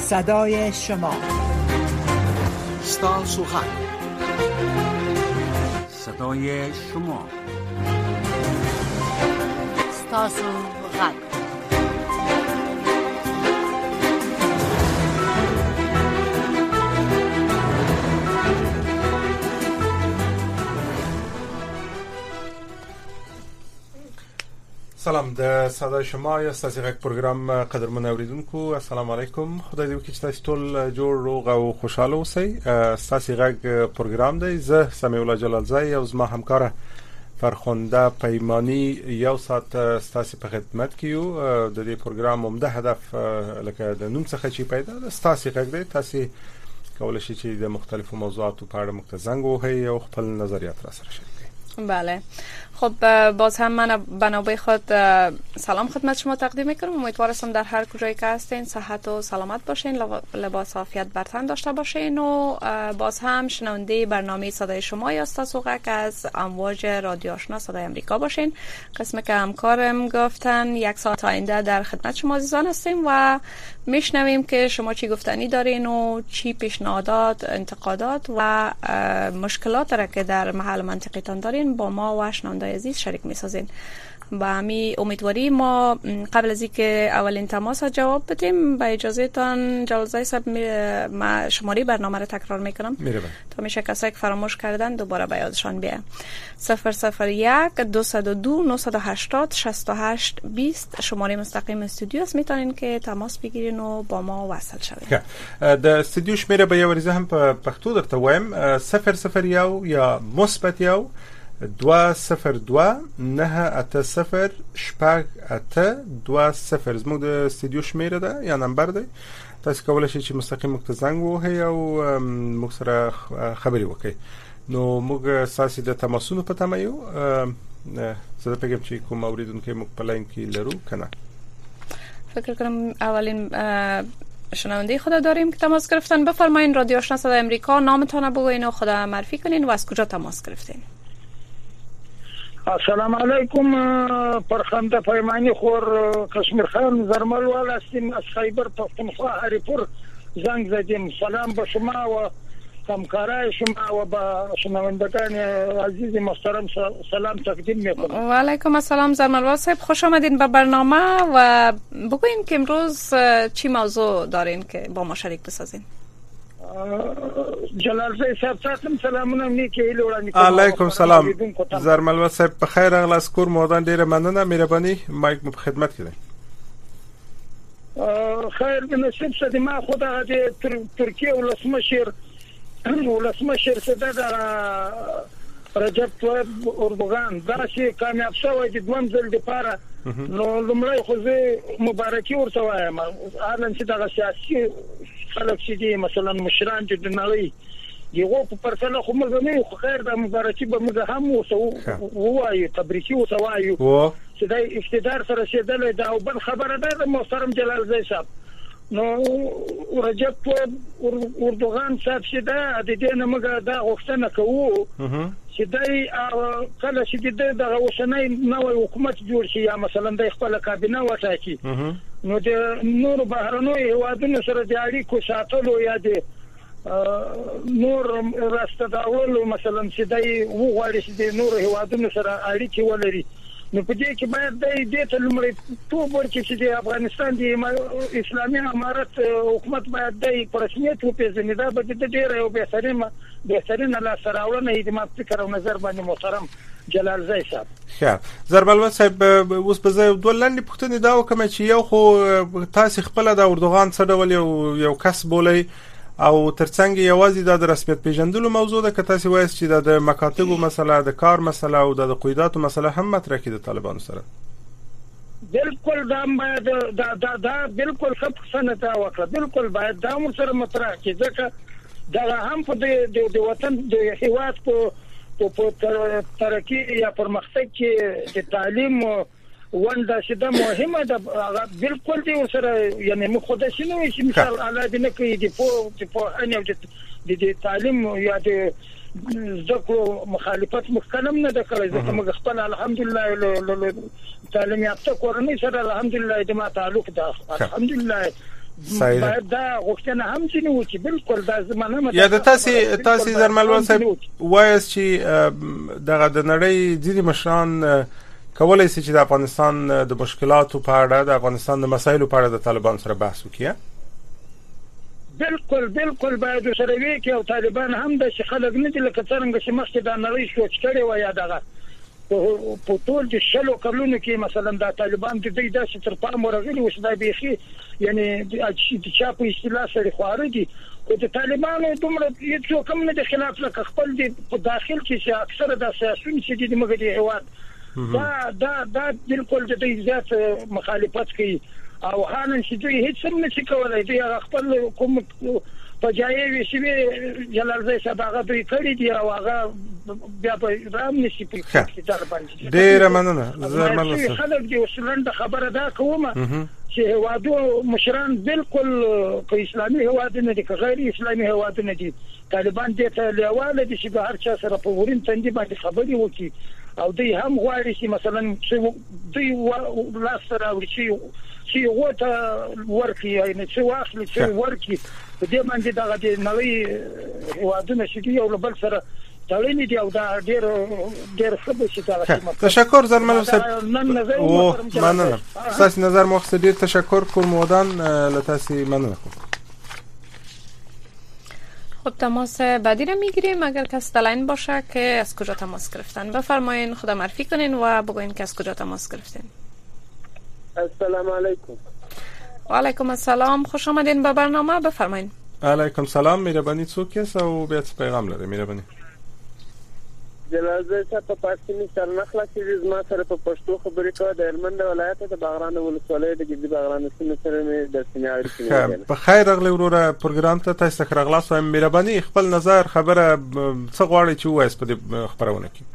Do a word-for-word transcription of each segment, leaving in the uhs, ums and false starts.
صدای شما، ستاسو غږ، صدای شما، ستاسو غږ. سلام، د صدای شما یا ستاسو غږ پروګرام قدرمن اوریدونکو، السلام علیکم. خدای دې وکړي چې تاسو ټول جوړ روغ او خوشاله اوسئ. ستاسو غږ پروګرام دی، زه سمیع الله جلالزی او زما همکار فرخنده پیمانی یو ساعت ستاسو په خدمت کې یو. د دې پروګرام عمده هدف لکه د نوم څخه چې پیدا ده، ستاسو غږ دی. تاسو کولای شئ چې د مختلفو موضوعاتو په اړه موږ زنګ ووهئ او خپل نظریات را سره شریک کړئ. بله، خب باز هم من بنابه خود سلام خدمت شما تقدیم میکنم. امیدوارم در هر کجایی که هستین صحت و سلامت باشین، لباس عافیت بر تن داشته باشین و باز هم شنونده برنامه صدای شما یا ستاسو غږ از امواج رادیو آشنا صدای امریکا باشین. قسم که همکارم گفتن یک ساعت آینده در خدمت شما عزیزان هستیم و میشنویم که شما چی گفتنی دارین و چی پیشنهادات، انتقادات و مشکلات را که در محل منطقتان دارین با ما و شنونده عزیز شریک می‌سازین. با همی امیدواری ما قبل از اینکه اولین تماس جواب بدیم با اجازه تان جلالزی صاحب ما شماره برنامه رو تکرار میکنم تا میشه کسایی که فراموش کردن دوباره به یادشان بیاره. صفر صفر یک دویست و دو نهصد و هشتاد شصت و هشت بیست شماره مستقیم استودیو است، میتونین که تماس بگیرین و با ما وصل شوین. د استودیو شمیره به یو ورځ هم په پښتو درته وایم، صفر صفر یو یا مثبت یو دو صفر دو نه اته صفر شپږ اته دو صفر زموږ د استودیو شمیره ده یا نمبر ده. تاسو کولای شئ چې مستقیم موږ ته زنګ ووهئ او موږ سره خبرې وکړئ. نو موږ ساسي د تماسونو په تمه یو. زه فکر کوم چې کوم اوریدونکو موږ په لاین کې لرو کنه. فکر کنم اولین شنونده خدا داریم که تماس گرفتن. بفرمایید رادیو آشنا صدای امریکا، نامتون رو بگوین و خدا معرفی کنین و از کجا تماس گرفتین. السلام علیکم. پرخنده پیمانی خور کشمیر خان زرمل وال هستیم از خیبر پختونخوا هریپور زنگ زدیم. سلام به شما و همکارای شما و با شنوندگان عزیز محترم سلام تقدیم میکنم. و علیکم السلام زرمل وال صاحب، خوش آمدین به برنامه و بگوین که امروز چی موضوع دارین که با ما شریک بسازین. جلالزی صاحب تاسو سلامونه نیکی لوړاندې کوم. علیکم سلام زرمل صاحب، په خیر راغلاست کور مودان. ډیره مننه، مهرباني. مایک مو په خدمت کې دی. خیر د نصیب څخه ما خدا د ترکیه ولسمشر ولسمشر صدر رجب طيب اردوغان دا چې کامیاب شوی د دوم ځل لپاره، نو لمړی خو زه مبارکي ورته وایم. هرڅه چې دا سیاسي خلک چې دي مثلا مشران چې د نړۍ یو په پرسنه خو موږ نه خو خیر د مبارکي به موږ هم ووایو، تبریکي ووایو چې د اقتدار سره شیدل دا او بل خبره ده د محترم جلالزی صاحب. نو رجب طيب اردوغان صاحب چې دا د دې نه موږ دا غوښتنه کوو چې دای کله چې د اوسنۍ نوې حکومت جوړ شي یا مثلا د خپل کابینه وټاکي، نو د نور بهرنیو هیوادونو سره د اړیکو ساتلو یا د نور راستداولو مثلا چې دای وغواړي چې د نور هیوادونو سره اړیکې ولري، نو په دې کې باید د دې ته لمړی توب ورکړي چې د افغانستان د اسلامي امارت حکومت باید د رسمیت وپیژني. دا به د ډېر یو بهترینه بهترینه لاسته راوړنه د ما فکر او نظر باندې محترم جلالزی صاحب. ښه زرمل صاحب، اوس به زه دوه لاندې پوښتنې دا وکړم چې یو خو تاسو خپل د اردوغان څه ډول یو یو کس بولئ او ترڅنګ یوازې د رسمیت پیژندلو موضوع ده که تاسو وایي چې د مکاتبو مسله، د کار مسله او د قیوداتو مسله هم مطرح کړي د طالبانو سره؟ بالکل دا باید دا دا دا بالکل خپ سنت وکړه، بالکل باید دا مو سره مطرح کړي ځکه دا هم په د وطن د هیواد په په ترقی یا پرمختګ کې د تعلیم ونده چې دا مهمه ده. بالکل دی سره یعنی مو خود شنو چې مثال اعلی دي نه کوي د په په ان د تعلیم یا د ذکر مخالفت مخکلم نه ده کړی. ځکه موږ خپل الحمدلله تعلیم یافته کورنۍ سره الحمدلله د ما تعلق ده. الحمدلله باید دا غوښتنه هم ځینې وکړي. بالکل دا زمانه یا د تاسې تاسې زرمل صاحب وایاست چې دغه د نړۍ ځینې مشران کولای شي چې د افغانستان د مشکلاتو په اړه د افغانستان د مسایلو په اړه د طالبان سره بحث وکړي. بالکل بالکل باید سره وکړي او طالبان هم د خلک نه دي لکه څنګه چې مخکې د نړۍ سوچ کړي و یا دغه په ټول د شلو کلونو کې مثلا د طالبان د دې داسې تر پام ورغلي و چې دا بيخي یعنی د چا په اصطلاح سره خواره دي او د طالبانو دومره هیڅ کوم نه د خلاف لکه خپل د په داخل کې چې اکثره د سیاسيون چې د مګ دي هواد دا دا دا بالکل د دې ذات مخالفت کوي او هانن چې دوی هیڅ هم نه کولای دي خپل کوم پجایي وی شي جلال زای صاحب هغه دوی کړی دی او هغه بیا په رام نشي په اقتدار باندې ډیر مننه. زرمل خلک دی وسلند خبره دا کومه چې هوادو مشران بالکل په اسلامي هواد نه دي که غیر اسلامي هواد نه دي. طالبان دې ته لیواله دي چې به هر چا سره په ورین تندې باندې خبري وکړي او دوی هم غواړي چې مثلا دوی لاس راوړي چې چې وته ورکی یعنی چې واخلي چې ورکی په دې باندې دا د نوې هوادونه چې یو بل سره تړلې دي او دا ډېر ډېر خبر شي دا. تشکر زرمل صاحب او مننه. تاسو نظر مخصوص ډېر تشکر کوم ودان لتاسي مننه. خب تماس بعدی رو میگیریم. اگر کس دلاین باشه که از کجا تماس گرفتن بفرمایین، خدا معرفی کنین و بگوین که از کجا تماس گرفتین. السلام علیکم. و علیکم السلام، خوش آمدین به برنامه. بفرمایین. علیکم سلام. مهربانی څوک یاست او بیا څه پیغام لرئ؟ مهربانی. جلال زای صاحب په پښتني سرنخلا کې زما سره په پښتو خبرې کوي. د هلمند ولایت د باغران ولسوالۍ د ګردي باغران سیمې سره مې د سیمې اړیکې. په خیر راغلی وروره پروګرام ته. تاسو ته راغلاست. مهرباني خپل نظر خبره څه غواړئ چې وایي په دې خبرونه کې؟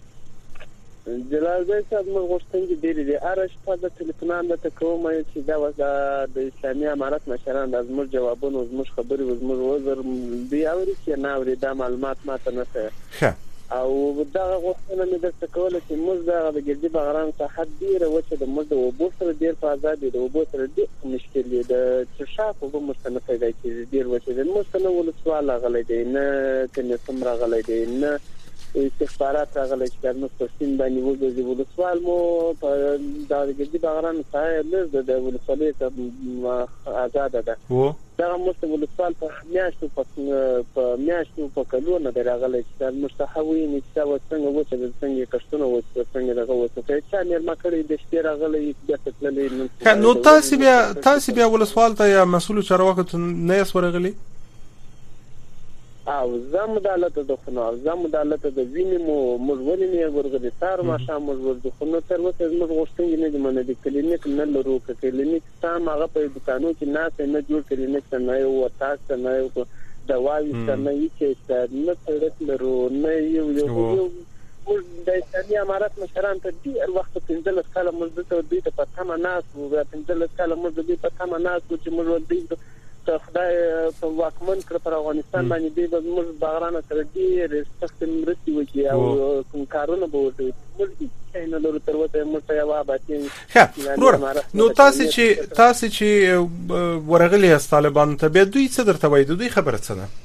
جلال زای صاحب موږ غوښتنې ډېرې دي. هر شپه د ټلیفونان درته کوم چې دا وځه د اسلامي امارت مشران د زموږ جوابونه زموږ خبرې زموږ وزر دی اوري چې نه اوري دا معلومات ماته نه ښه او دا غوښتنه مې درته کوله چې موږ د ګردي باغران ساحه ډېره وچه د موږ د اوبو سره ډېر په آزاد دي. د اوبو سره ډېر مشکل دي. د چشاف اوبه موږ ته نه پیدا کېږي. ډېر وچه دي. موږ ته نه ولسوال راغلی دی نه کمیسم راغلی دی نه استخبارات راغلی چې موږ په سین باندې وګورځي. ولسوال مو په د ګردي باغران ساحه لږ د ولسوالۍ آزاده ده. دا موږ ته ولسوال په میاشتو په میاشتو په کلونه راغلی چې موږ ته هوی نه چې څنګه وڅ د څنګه کښتونه وڅ څنګه دغه وڅ چې چا مېرمه کړی د شپې راغلی د تللې. نو تاسو بیا تاسو بیا ولسوال ته یا مسؤل چارواکو ته نه یې ورغلی؟ او زموږ د حالت د خنو زموږ د حالت د وینې مو موږ ولې نه ورغلي سار ما شام موږ ورته خنو تر وته موږ غوښتنې نه دي منه د کلینیک نه لرو ک کلینیک سم هغه په دکانو کې ناس نه جوړ کلینیک نه یو تاسو نه یو دوايي نه هیڅ نه ترت لرو نه یو یو موږ د اسلامي امارت مشران ته ډیر وخت پنځل کاله موږ ته دوی ته پاتمه ناس او پنځل کاله موږ دوی په پاتمه ناس چې موږ ورته خدای په واکمن کړ پر افغانستان باندې دی به موږ باغران سره ډیر سخت مرستي وکړي او کوم کارونه به وکړي. موږ هیڅ نه لرو تر وته موږ ته یو اباتین. نو تاسو چې تاسو چې ورغلی است طالبان ته به دوی څه درته وایي؟ دوی خبره څه ده؟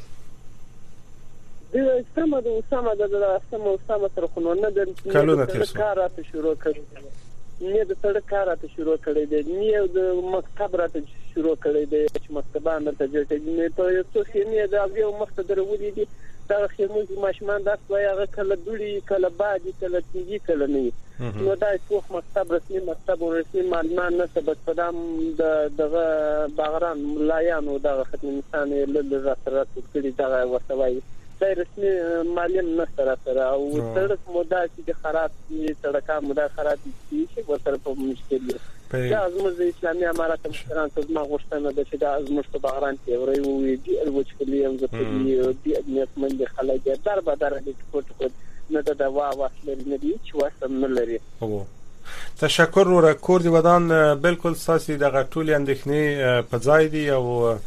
دوی سم د سم د سم سم سره خو نه د کلونه تیر شو کارات شروع کړي. نه د سړک کارات شروع کړي دي. نه د مکتب راته شروع کړي دي چې مکتبان ته جوړ کړي. نه په یو څه نه د یو مخته درولې دي. دا خموز ماشمان داس وای هغه کله دوړي کله بادي کله تیږي کله نه. نو دا څوک مکتب رسمي مکتب رسمي معلومان نه ثبت پدام د دغه باغران ملایانو دغه ختم انسان له راترات کړي دا ورتوي دا رسمي معلم نه سره سره او سړک مودا چې خراب دي سړکا مودا خراب دي چې ورته په مشکل دي. دا زموږ د اسلامي امارت مشران ته ما غوښتنه ده چې دا زموږ په باغران کې ورې وي دي الوچکلي هم زه دي د من خلک در به در دي کوټ نه دا وا واسل نه دي چې واسم نه لري. او تشکر ورکور دی ودان بالکل ساسي دغه ټولې اندېښنې په ځای دي او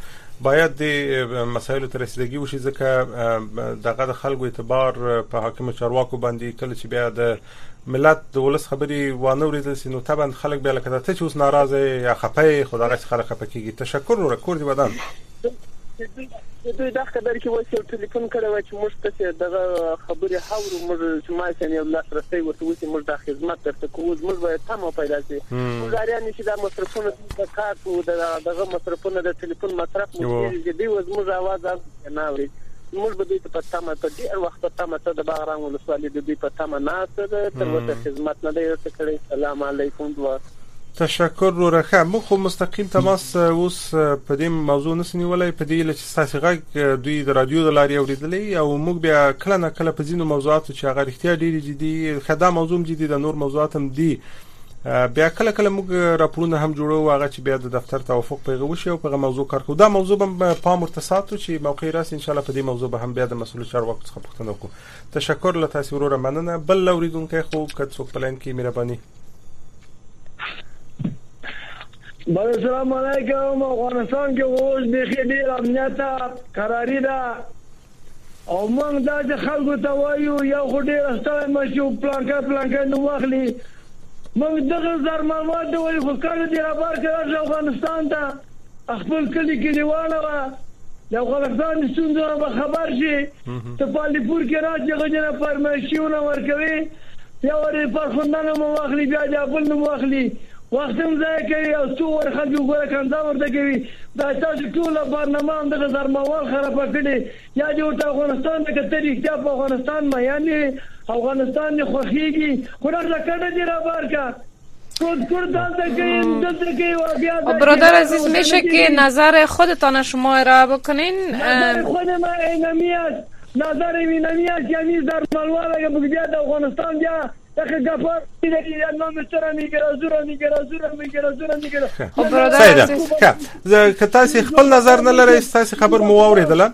باید د مسایلو ته رسیدګي وشي ځکه دغه د خلکو اعتبار په حاکم چارواکو باندې کله چې بیا د ملت د ولس خبري وانه ورېدل سي نو طبعا خلک بیا لکه ته چې اوس ناراضه یا خپه خو دغه خلک خپه کیږي. تشکر نور کور دی ودان دوی دا خبر کې وایي چې ټلیفون کړو چې موږ ته دغه خبري حاورو موږ چې ما څنګه یو لاس رسي ورته وسی موږ د خدمت ترته کوو موږ باید تمه پیدا شي. ګاریان چې د مصرفونو د کارت او دغه مصرفونو د ټلیفون مصرف موږ دې دی وز موږ आवाज نه اوري. موږ به دې په تمه ته ډیر وخت تمه ته د باغران ولسوالۍ د دې په تمه نه ستل تر وته خدمت نه دی ورته. السلام علیکم دوا تشکر ورخه. مو خو مستقیم تماس اوس په دې موضوع نسنی ولای په دې لچ ساسي غږ دوی د رادیو د لاري اوریدلې او موږ بیا کله نه کله په ځینو موضوعاتو چې هغه اړتیا ډیری جدي خدای موضوع جدي د نور موضوعات هم دي بیا کله کله موږ راپورونه هم جوړو هغه چې بیا د دفتر توافق پیغه وشي او په موضوع کار کوو. دا موضوع به په مرتساتو چې موقع راس ان شاء الله په دې موضوع به هم بیا د مسؤل چارواکو څخه پوښتنه وکړو. تشکر له تاسو ورو مننه. بل اوریدونکو خو کڅ څوک پلان کې مهرباني. بله السلام علیکم. افغانستان کې اوس بخي ډیر امنیت قراری ده او موږ دا چې خلکو ته وایو یو خو ډیر ستړی مشو پلانکا پلانکا نو واخلي موږ دغه زر معلومات دی وایو خو کله دی رابار کړه افغانستان ته خپل کلی کې دیوانه وا د افغانستان ستونزه به خبر شي ته پالیپور کې راځي غوښنه پرمشيونه ورکوي یا ورې پر خوندانه مو واخلي بیا د خپل نو واخلي وختم ځای کوي او څو ور خلک ګوره کنده ورته کوي دا تاسو ټول برنامه هم د زرموال خراب کړي یا د افغانستان د کتري چې په افغانستان ما یعنی افغانستان نه خوخيږي خو راکړه دی را بارکا خود کور دالته کوي دلته کوي و بیا برادر عزیز میشه که نظر خودتان شما ارائه بکنین. خود ما اینمیت نظر اینمیت یعنی زرموال اگه بگید افغانستان بیا دغه غفار دې نو مستر میګرا زورا میګرا زورا میګرا زورا میګرا او برادر عزیز زه که تاسو خپل نظر نه لرئ تاسو خبر مو اوریدله.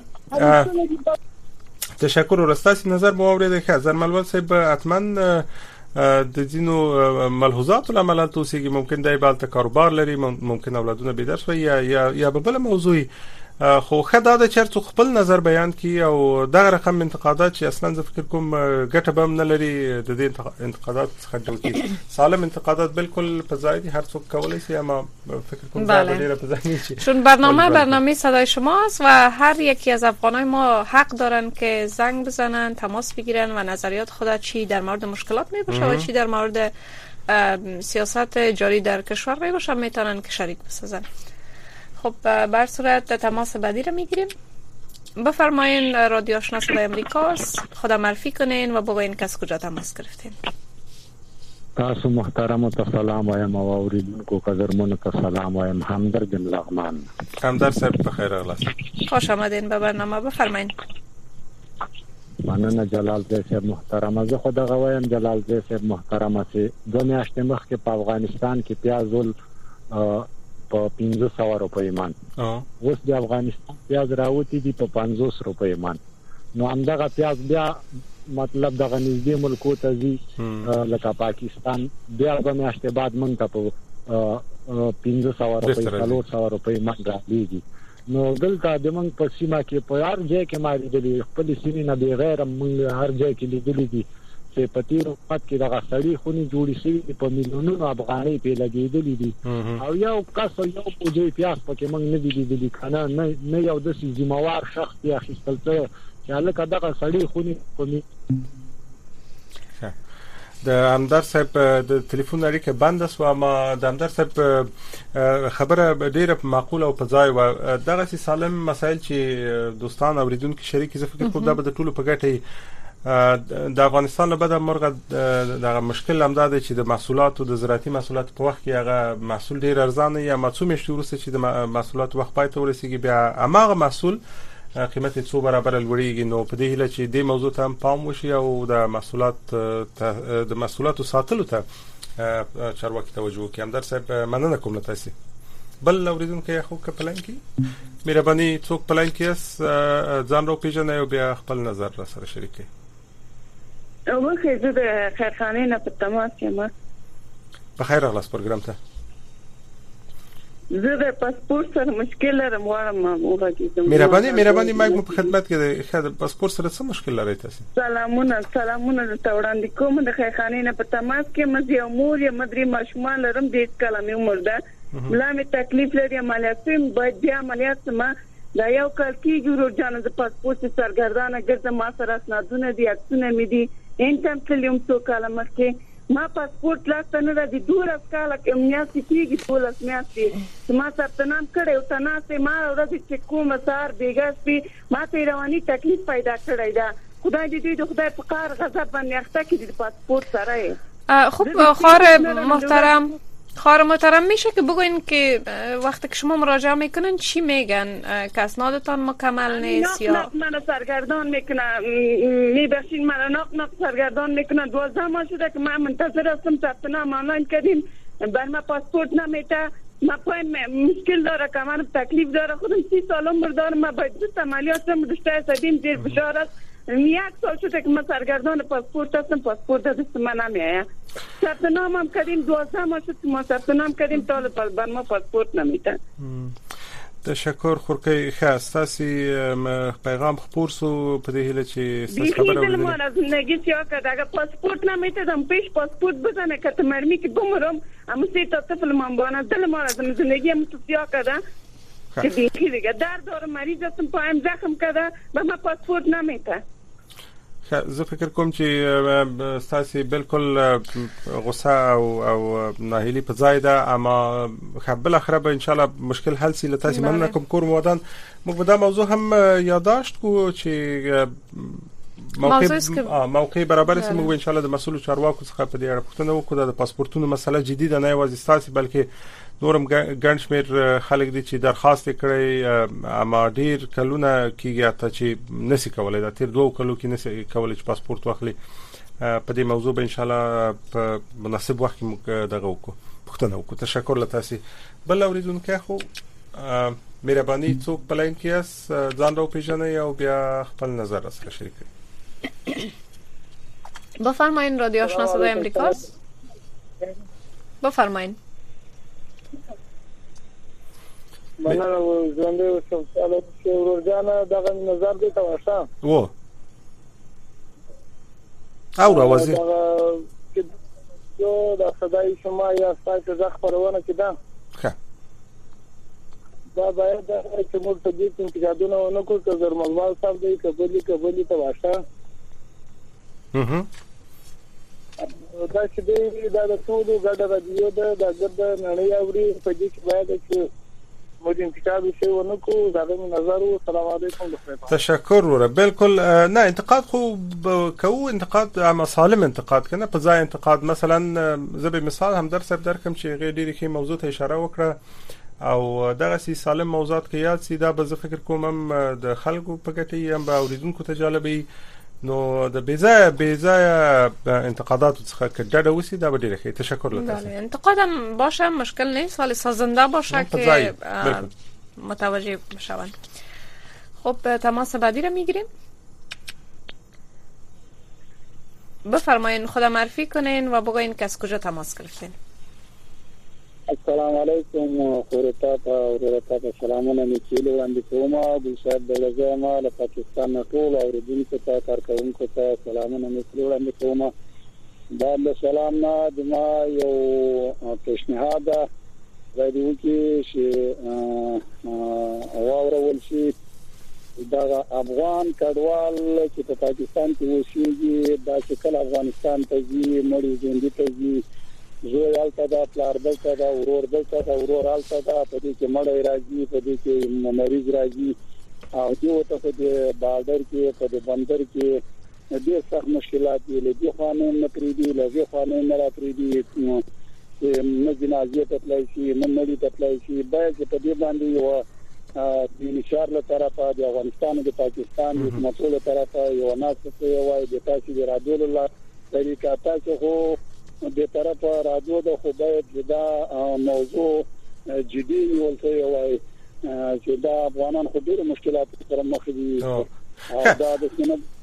تشکر ورستاسي نظر مو اوریدل ښه زرملول صاحب اتمن د دینو ملحوظات العمل توسيږي ممکن دای بالته کاروبار لري ممکن اولادونه به درس یا یا یا بل موضوعي خو خدای دا چرته خپل نظر بیان کی او دغه رقم انتقادات چې اصلا زه فکر کوم ګټه به نه لري د دې انتقادات څخه جوړ کی سالم انتقادات بالکل په ځای دي هر څوک کولای شي اما فکر کوم دا ډیره په ځای نشي چون برنامه برنامه صدای شماست و هر یکی از افغانای ما حق دارن که زنگ بزنن تماس بگیرن و نظریات خود چی در مورد مشکلات می باشه و چی در مورد سیاست جاری در کشور می باشه میتونن که شریک بسازن. خب بر صورت تماس بعدی رو میگیریم. بفرمایین رادیو آشنا صدای امریکاست. خدا معرفی کنین و بگوین که از کجا تماس گرفتین. تاسو محترم ته سلام وایم او اوریدونکو قدرمنو ته سلام وایم. همدرد لغمان. همدرد صاحب بخیر اغلاس. خوش آمدین به برنامه. بفرمایین. مننه جلال صاحب محترم. زه خدا غوایم جلال صاحب محترم سي دو میاشتې مخکې په افغانستان کې پیازول په پنځه سوه روپۍ مان اوس د افغانستان پیاز راوتی دي په پنځوس روپۍ مان. نو همدغه پیاز بیا مطلب دغه نږدې ملکو ته ځي لکه پاکستان بیا به میاشتې بعد مونږ ته په پنځه سوه روپۍ څلور سوه روپۍ مان راځي. نو دلته د مونږ په سیمه کې په هر ځای کې ما لیدلي خپل سیمې نه بغیر مونږ هر ځای کې لیدلي دي چې په تیر وخت کې دغه سړي خوني جوړې شوي په میلیونونو افغانۍ په لګېدلې دي او یو کس یو پوجي پیاس پکې موږ نه دي لیدلي کنه نه نه یو د ذمہوار شخص یې اخیستل څه چې هلکه دغه سړي خوني په د همدرد صاحب د ټلیفون اړیکه بنده شو ما د همدرد صاحب خبره ډیره معقوله او په ځای و دغه سالم مسایل چې دوستان اوریدونکو شریک زه فکر کوم دا به د ټولو په ګټه د افغانستان له بده مرغه دغه مشکل هم ده چې د محصولاتو د زراعتي محصولاتو په وخت کې هغه محصول ډیر ارزانه یا معصوم شي ورسته چې د محصولاتو وخت پای ته ورسیږي بیا هغه محصول قیمت یې څو برابر لوړیږي. نو په دې هیله چې د موضوع ته هم پام وشي او د محصولات د محصولاتو ساتلو ته چارواکي توجه وکړي. همدرد صاحب مننه کوم له تاسو. بل اوریدونکو خو کپلان کی مهرباني څوک پلان کیس ځان رو پیژنې او بیا خپل نظر را سره شریک کړئ. اول خیر زه د خیرخانې نه په تماس یم. بخیر اغلاس پروګرام ته. زه د پاسپورت سره مشکل لرم غواړم وګورم. مهرباني مهرباني مایک مو په خدمت کې دی. ښه د پاسپورت سره څه مشکل لرئ تاسو؟ سلامونه سلامونه د وړاندې کوم د خیخانې نه په تماس کې مزي امور یا مدري ماشومان لرم د کلمې عمر ده ملا مې تکلیف لري عملیاتم باید بیا عملیات ما دا یو کال کېږي ورو جان د پاسپورت سرګردانه ګرځم ما سره اسنادونه دي عکسونه مې دي انټم تلیم څو کال مخکې ما پاسپورت لاسته نه راځي دوه کال کې میاشتې کېږي ټول میاشتې ما ثبت نام کړی او تناسه ما ورځ چې کوم سار بیګا سپي ما ته رواني تکلیف پیدا کړی دا خدای دې دې خدای په کار غضب باندې اخته کړي د پاسپورت سره. خب خواهر محترم خواهر محترم میشه که بگوین که وقتی که شما مراجعه میکنن چی میگن که اسنادتان مکمل نیست یا ناق من سرگردان میکنن میبخشین من ناق ناق سرگردان میکنن دوازده ماه شده که من منتظر هستم ثبت نام آنلاین کردیم بر من پاسپورت نمیده ما پایم مشکل داره که من تکلیف داره خودم سی سال عمر دارم ما باید دوست عملیاتم رشته سدیم زیر فشار است یک سال شده که من سرگردان پاسپورت هستم پاسپورت دست من نمیآید ثبت نام هم کردیم دوازده ماه شد ما ثبت نام کردیم تا بر ما پاسپورت نمیده. تشکر خورکی خاص تاسو پیغام خپور سو په دې هله چې څه خبره وکړه ما از زندگی سیاه کرد اگر پاسپورت نمیدادم پیش پاسپورت بزنه که تمرمی که بمرم اما سه تا طفل من بانه دل ما از زندگی هم تو سیاه کرده که دیگه دیگه درد دارم مریض هستم پایم زخم کرده و ما پاسپورت نمیده. زه فکر کوم چې تاسو بالکل غصه او او ناهیلی په ځای ده اما خپل اخره به ان شاء الله مشکل حل سي لته مننه کوم کور مودان موږ به دا موضوع هم یاداشت کو چې موقع موقع برابر سي موږ ان شاء الله د مسؤل چارواکو څخه په دې اړه پوښتنه وکړو د پاسپورتونو مسله جدي ده نه یوازې تاسو بلکې نورم ګڼ شمېر خلک دي چې درخواست کړي اما ډیر کلونه کېږي ته چې نسی کولای دا تیر دوه کلو کې نسی کولای چې پاسپورت واخلي په دې موضوع به ان شاء الله په مناسب وخت کې موږ دغه وکړو پوښتنه وکړو. تشکر لتاسي بل اوریدونکو خو مهرباني څوک پلاین کیاس ځان راو پیژنئ او بیا خپل نظر سره شریک کړئ. بفرمایید رادیو آشنا صدای امریکاست. بفرمایید. مننه ژوندې اوسم. سلام چې ورجانه دغه نظر دې ته واشه و او راوځي چې یو د خدای شما یا ستاسو ځخ پرونه کې ده ښه دا باید چې موږ ته دې انتقادونه ونه کوو چې درملوال صاحب دې قبولي قبولي ته واشه اها دا چې دې دا د ټولو ګډه رادیو ده د ګډه نړۍ اوري په دې کې باید چې موږ انتقاد وشو نکو زغم نظر و سلام علیکم. تشکر وره بالکل نه انتقاد خو کو انتقاد اما سالم انتقاد کنه په ځای انتقاد مثلا زبې مثال هم در سر درکم چې غیر ډیره کې موضوع ته اشاره وکړه او دغه سي سالم موضوعات کې یاد سي دا به زه فکر کوم هم د خلکو په ګټي هم به اوریدونکو ته جالبي نو د بیزا بیزا انتقادات څخه کډه وسی دا به ډیره ښه. تشکر لته. انتقادم باشه مشکل نیست ولی سازنده باشه که متوجه بشوند. خب تماس بعدی رو میگیریم. بفرمایید خدا معرفی کنین و بگوین که از کجا تماس گرفتین. السلام علیکم خورتا او ورتا سلامونه میکیل وړاندې کومه د شهر د لزما له پاکستان ټول اوریدونکو ته کارکونکو ته سلامونه میکیل وړاندې کومه. دا له سلام نه د ما یو پیشنهاد راځي چې اواورول شي دا افغان کډوال چې په پاکستان کې اوسېږي دا چې کله افغانستان ته ځي مړي ژوندي ته ځي زوی آلته دا پلار دلته دا ورور دلته دا ورور آلته دا په دې کې مړی راځي په دې کې مریض راځي او یو ته په دې بارډر کې په دې بندر کې ډېر سخت مشکلات دي له دې خانه نه پریدي له دې خانه نه را پریدي نه جنازې ته تلای شي نه مړی ته تلای شي باید په دې باندې یو د نشار له طرفه د افغانستان د پاکستان د مسؤل طرفه یو ناس ته وایي د تاسو د رادیو له طریقه تاسو خو د طرفه رادیو د خو باید دا موضوع جدي نیول شوی وای چې دا افغانان خو ډېر مشکلات سره مخ دي او دا د سینه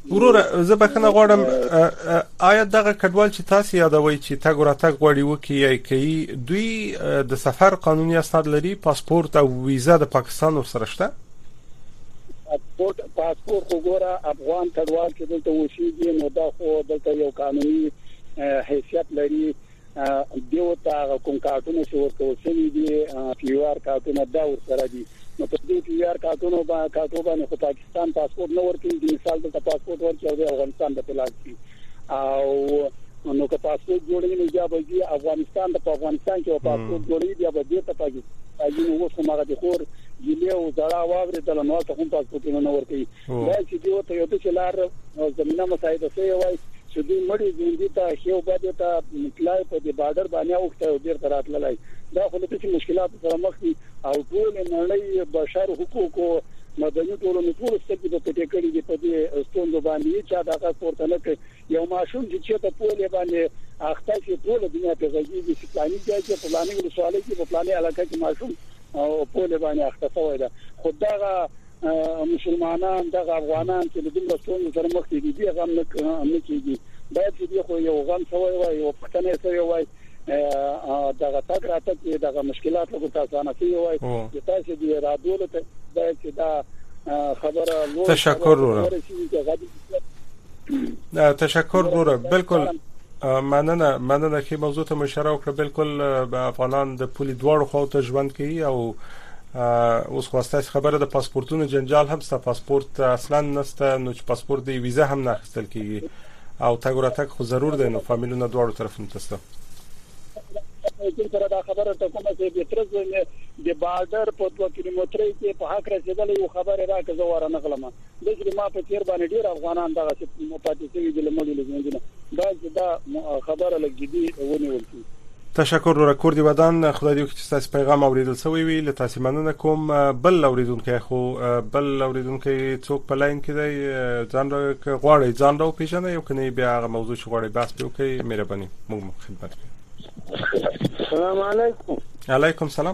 وروره زه بخنه غواړم آیا دغه کډوال چې تاسو یادوي چې تاګ وراتګ غوړي وکي کوي دوی د سفر قانوني اسناد لري پاسپورت او ویزا د پاکستان ورسره شته پاسپورت پاسپورت وګوره افغان کډوال چې دلته اوسېږي نو دا خو دلته یو قانوني حیثیت لري دیو ته کوم کارتونه چې ورته وسوي دي پیو آر کارتونه دا ورسره دي نو په دې پیو آر کارتونو باندې کارتو باندې خو پاکستان پاسپورت نه ورکوي د مثال د پاسپورت ورکوي د افغانستان د پلاستي او نو که پاسپورت جوړوي نو بیا به افغانستان د افغانستان کې پاسپورت جوړوي بیا به د پاکستان یو اوس کومه د خور ګیله او زړه واوري د نو ته هم پاسپورت نه ورکوي دا چې دیو ته یو څه لار زمينه مساعده شوی وای چې دوی مړي ژوندۍ ته خو باندې ته مطلع په دې بارډر باندې اوخته ډیر تراتلای دا خو له مشکلات سره مخ دي او ټول نړۍ بشر حقوق او مدني ټولنې ټول ستګي په پټه کړی دي په دې ستوندو باندې چې دا پورته نه کوي یو ماشوم چې په پوله باندې اخته چې ټول دنیا ته غږی دي چې پلاني ځای کې پلاني د سوالې کې په پلاني علاقه کې ماشوم او پوله باندې اخته شوی ده خدای مسلمانان دغه افغانان چې د دې ستوندو سره مخ دي دي غم نه کیږي باید دې خو یو غم شوی وای او پښتنه شوی وای دغه تاګ راته چې دغه مشکلات له تاسو نه کوي وای چې تاسو دې راډیو ته باید چې دا خبره لوړ تشکر وره تشکر وره بالکل مننه مننه چې موضوع ته مشوره وکړه بالکل افغانان د پولی دوړو خو ته ژوند کوي او اوس خواسته خبره د پاسپورتونو جنجال هم ست پاسپورت اصلا نسته نو چې پاسپورت دی ویزا هم نه اخیستل کیږي او تاګوراتک خو ضرور دی نو فامیلونه دوړو طرف متسته چې سره دا خبره ته کومه چې د ترز د بارډر په دوه کیلومترۍ کې په حق رسیدلې یو خبره راکړه زه واره نه غلمه د چې ما په تیر باندې ډیر افغانان دغه چې مپاتې شوي دي لمړي لږه دا دا خبره لګیدي ونیول شي تشکر ورکو کوردی ودان خدای دې چې تاسو پیغام اوریدل سوی وی له تاسو مننه کوم بل اوریدونکو خو بل اوریدونکو څوک په لاین کې دی ځان را غواړي ځان را پیژنه یو کني بیا هغه موضوع شو غواړي بحث وکړي مهرباني موږ خدمت کوو السلام علیکم علیکم سلام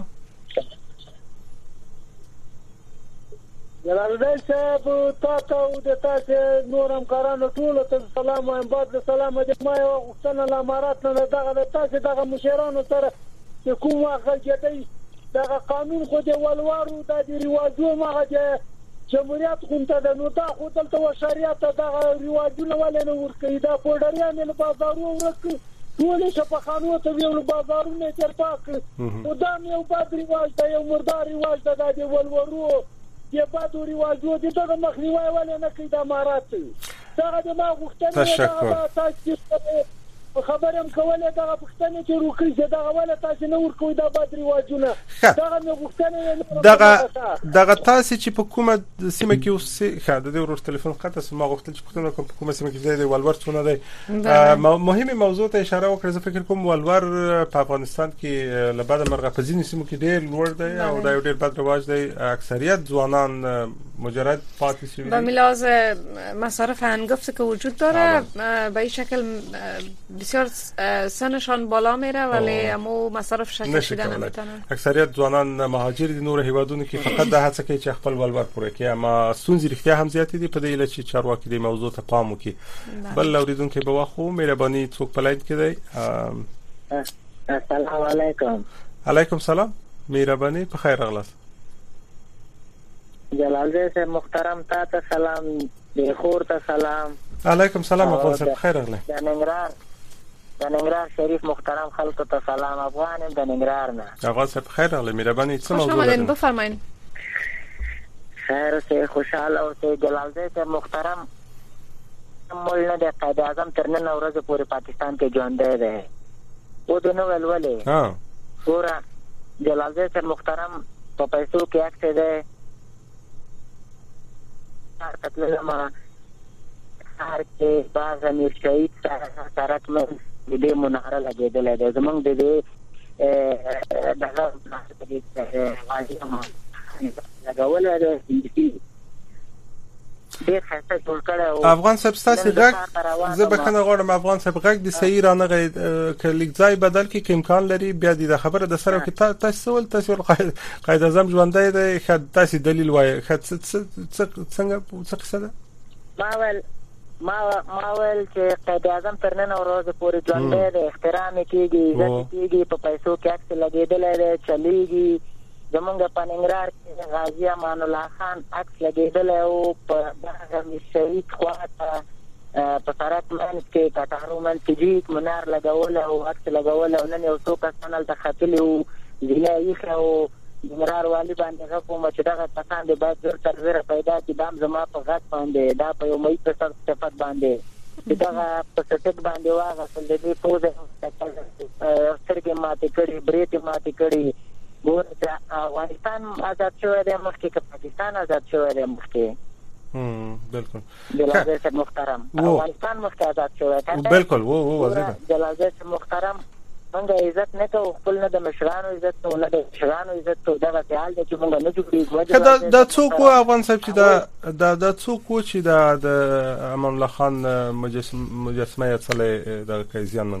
جلال الدین صاحب تاسو او د تاسو نورم کارانو ټول ته سلام وایم بعد سلام دې ما یو غوښتنه لامارات نه دغه تاسو دغه مشرانو سره چې کوم واخل کېدای دغه قانون خو دې ولوارو د دې ریواجو ماغه جمهوریت خونته د نو تا خو دلته شریعت دغه ریواجونه ولې نه ورکړي دا پوډریان له بازارو ورکړي ټول څه په خانو ته ویل بازارونه تر پاک او دا یو بد ریواج دی یو مردار ریواج دی د ولورو چې بد ریواج دی دغه مخنیوي ولې نه کوي د امارات دغه د ما غوښتنه تاسو خبرم کوله دغه پښتنه چې روکي چې دغه ولې تاسو نه ورکوي د بد ریواجونه دغه مې غوښتنه دغه دغه تاسو چې په کومه سیمه کې اوسې خاطر د ورور ټلیفون خاطر ما غوښتل چې پښتنه کوم په کومه سیمه کې دی ولور څونه دی مهمه موضوع ته اشاره وکړه زه فکر کوم ولور په افغانستان کې لبعد مرغه په ځینې سیمو کې ډېر لوړ دی او دا ډېر بد رواج دی اکثریت ځوانان مجرد پاتې شوی به ملاحظ مصارف هنگفت که وجود داره به این شکل بسیار سنشان بالا میره ولی امو مصارف شکل شده نمیتونن اکثریت ځوانان مهاجر دي نور هیوادونو کې فقط د هڅه کوي چې خپل ولور پوره کړي اما ستونزې رښتیا هم زیات دي په دې لچ چارواکي د موضوع ته پام وکړي بل اوریدونکو به واخو مهرباني څوک پلاید کړي السلام علیکم علیکم سلام مهرباني په خیر اغلاس جلال سے محترم تا سلام دی خور ته سلام علیکم سلام افغان صاحب خیر اغله د ننګرهار د ننګرهار شریف محترم خلکو ته سلام افغان د ننګرهار نه افغان صاحب خیر اغله مهرباني څه موضوع لرئ بفرمایئ خیر سے خوشاله او سے جلال سے محترم مولانا د قائد اعظم تر نن ورځ پورې پاکستان کې ژوند دی و د نو ولولې ها ګوره جلال سے محترم په پیسو کې اکته ده تطلع ما هر کې باز امیر شهید سره کوم دې مناره لګیدل ده زمونږ د دې دغه د غازی ما لګول ده ډېر خسته جوړ کړه افغان صاحب تاسو غږ زه به کنه غواړم افغان صاحب غږ د صحیح رانه غي کلیک ځای بدل کې امکان لري بیا د خبره د سره کې تاسو ول تاسو قائد اعظم ژوندای دی خد تاسو دلیل وای خد څنګه څه څه ده ما ول ما ما ویل چې قائد اعظم تر نن ورځې پورې ژوندی دی، احترام کېږي، عزت کېږي، په پیسو کې عکس لګېدلی دی، چلیږي. زمونږ په ننګرهار کې غازي امان الله خان عکس لګېدلی و په دغه شهید خواته په سړک منځ کې کټارو منځ کې جیک منار لګولی او عکس لګولی او نن یو څو کسان هلته ختلي وو، زیله یې ایښی و. ننګرهار والي باندې غږ کوم چې دغه کسان دې باید زر تر زره پیدا کړي. دا هم زما په غږ باندې، دا په یو مهي په صفت باندې چې دغه په سټک باندې واغېستل، د دې پوزه سترګې ماتې کړي، برېتې ماتې کړي. ګوره چې افغانستان آزاد شوی دی مخکې که پاکستان آزاد شوی دی مخکې؟ بالکل جلال صاحب محترم، افغانستان مخکې آزاد شوی دی. بالکل و و واضح جلال صاحب محترم موږ عزت نه کوو، خپل نه د مشرانو عزت کوو نه د مشرانو عزت کوو. دغسې حال دی چې موږ نه جوړېږو. دا څوک وو افغان صاحب چې دا دا څوک وو چې د امان الله خان مجسمه یې څلی دغه کوي زیانمند؟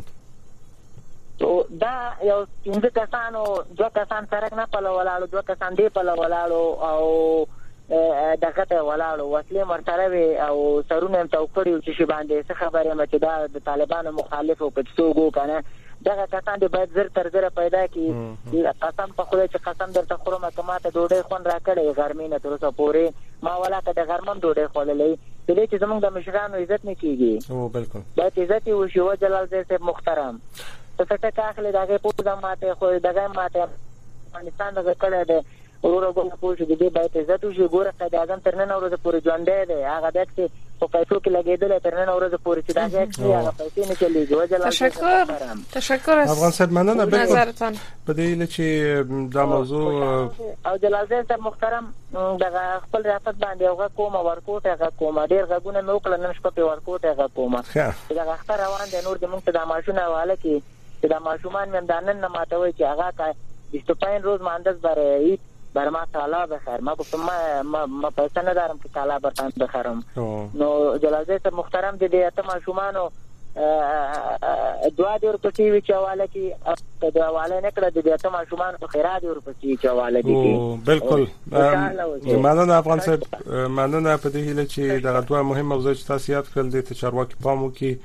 دا یو پنځه کسانو، دوه کسان سړک نه پله ولاړو، دوه کسان دې پله ولاړو او دغه ته ولاړو، وسلې ورسره وې او سرونه یې تاو کړي وو چې شي باندې. څه خبر یم چې دا د طالبانو مخالف و، په څوک و که نه. دغه کسان دې باید زر تر زره پیدا کړي. قسم په خدای چې قسم درته خورم که ما ته ډوډۍ خوند را کړی غرمې نه تر اوسه پورې، ما ولا که د غرمه هم ډوډۍ خوړلی. د دې چې زموږ د مشرانو عزت نه کېږي، باید عزت یې وشي. و جلال صاحب محترم په سټک اخلي، د هغې پوزه ماتې خو دغه ماتې افغانستان دغه کړی دی. وروره ګوره پوه شو، د دې باید عزت وشي. ګوره قائد اعظم تر نن ورځې پورې ژوندی دی، هغه د عکس په پیسو کې لګېدلی تر نن ورځې پورې چې د هغې عکس دی هغه پیسې نه چلېږي. وجلال تشکر تشکر افغان صاحب مننه. بالکل په دې هیله چې دا موضوع او جلال صاحب محترم دغه خپل ریاست باندې یو غږ کوم، ورکوټ یې غږ کوم، ډېر غږونه مې وکړل، نن شپه پې ورکوټ یې غږ کوم چې دغه اختر روان دی. نور دې مونږ ته دا ماشونه حواله کړي چې دا ماشومان مې هم دا نن نه ماتوي چې هغه که بیست و پنج روز مهندس بر عید بر ما کالا بخر. ما گفتم ما ما پیسه ندارم که کالا برتان بخرم. نو جلال صاحب محترم دې دې ته ماشومانو دعا دې ورپسې وي چې حواله کړي، که د حواله نه کړه د دې ته ماشومانو په خیرات دې ورپسې وي چې حواله کړي. بالکل مننه افغان صاحب، مننه په دې هیله چې دغه دوه مهم موضوع چې تاسو یاد کړل دې ته چارواکي پام وکړي.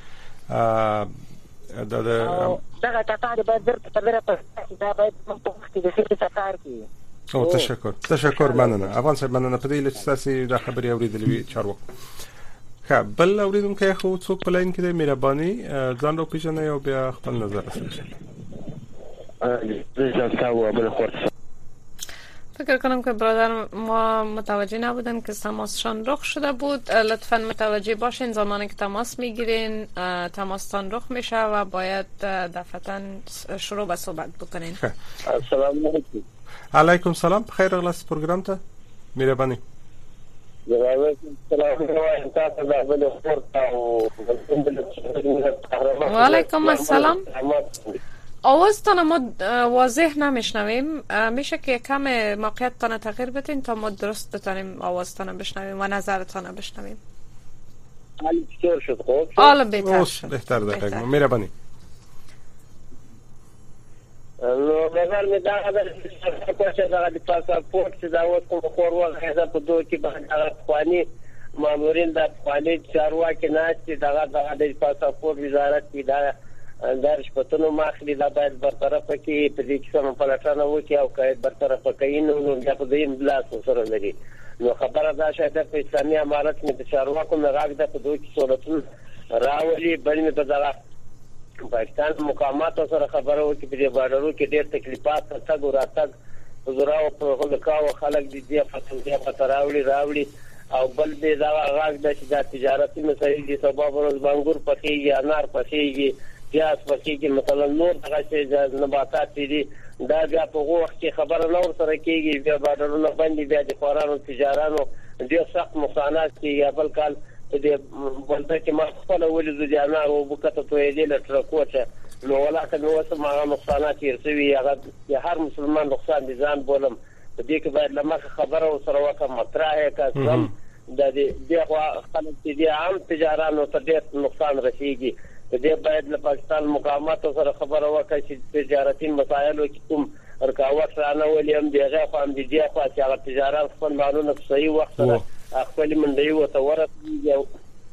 دا دغه کسان باید زر تر زره دا باید په وخت کې د ښې کار کوي. او تشکر تشکر مننه افغان صاحب، مننه په دې چې تاسو دا خبرې اورېدلې وي چارواکو. ښه بل اورېدونکی خو څوک په لاین کې دی؟ مهرباني ځان را وپېژنئ او بیا خپل نظر رسوئ. فکر کنم که برادر ما متوجه نبودن که تماسشان رخ شده بود. لطفاً متوجه باشین زمانی که تماس میگیرین تماستان رخ میشه و باید دفعتاً شروع به صحبت بکنین. السلام علیکم. علیکم سلام، خیر راغلاست پروگرام ته. مهرباني. و علیکم السلام. آوازتان ما واضح نمیشنویم، میشه که کم موقعیتتان تغییر بدین تا ما درست بتانیم آوازتان بشنویم و نظرتان بشنویم. حالی بسیار شد. خوب شد؟ حالا بهتر شد. بهتر دقیق مهربانی. نظر می داغه د کوڅه دغه د پاسپورت چې دا اوس کوم خور وغه په دوه کې باندې هغه خواني مامورین د خواني چارواکي نه چې دغه دغه د پاسپورت وزارت کې دا درش پتنو ماخلي دا باید برطرف کې په دې کې سم پلاتانه وکي او قید برطرف کوي نو د په دې بلاس سره لري. نو خبره دا شاید په اسلامي امارت کې د چارواکو نه راغ د په دوه کې صورتونه راولي بل می په دغه پاکستان مقامات سره خبره وکړي په دې بارو کې ډېر تکلیفات تاسو ګوراتګ زراو په هلکاو خلک دي د فتویا فتراولي راولي او بل دې دا غاغ د تجارتي مسایل دي سبب ورځ بانګور پخېږي انار پخېږي پیاز پخېږي مثلا نور دغه چې نباتات دي دا بیا په وخت کې خبره نور سره کېږي بیا بارونه باندې بیا د خورانو تجارانو ډېر سخت نقصانات کېږي. بل کال دې بلته کې ما خپل ولې د انار او بوکته توې دي لټره کوټه نو ولاکه نو سم هغه نقصانات یې سوي هغه هر مسلمان نقصان دي ځان بولم په دې کې باید لمخه خبره سره وکړه مطرحه کاسم د دې دغه خلک چې دي عام تجارانو ته ډېر نقصان رسیږي. دې باید له پاکستان مقامات سره خبره وکړي چې تجارتي مسایلو کې کوم رکاوټ رانه ولیم دیغه خام دي دی خو چې هغه تجارت خپل معلومات صحیح وخت سره خپل منډي او تورت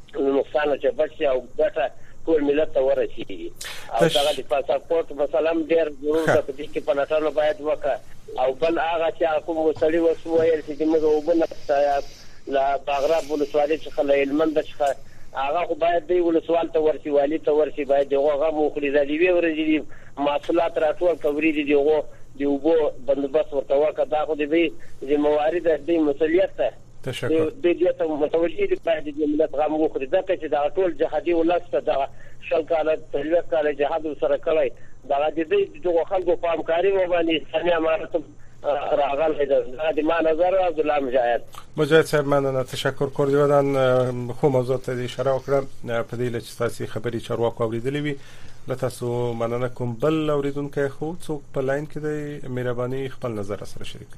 نقصان چې بچي او ګټه ټول ملت ته ورسیږي او دا د پاسپورت مثلا ډېر ضرورت دی چې په ناتالو باید وکړه او بل هغه چې کوم وسړي وسوي چې موږ وبنه لا باغراب ولسوالۍ څخه له هلمند څخه هغه باید دی ولسوال ته ورسي والی ته ورسي باید هغه مخري د دې ورځې محصولات راټول کوي دي هغه دی وبو بندوبست ورته وکړه دا خو دې د موارد د مسولیت ته تشکر د دې ته متوجي دي باید د ملت غم مخري دا چې دا ټول جهادي ولسته دا شل کاله تلوي کاله جهاد سره کړی دا د دې دغه خلکو په همکاري باندې سمې امانت راغل هدا د ما نظر عبد الله مجاهد مجاهد صاحب مننه تشکر کوردیدان خو موضوع ته اشاره وکړه په دې لچ تاسو خبري چارواکو اوریدلې وي لته سو مننه کوم بل اوریدونکو خو څوک په لاین کې دی مهرباني خپل نظر سره شریک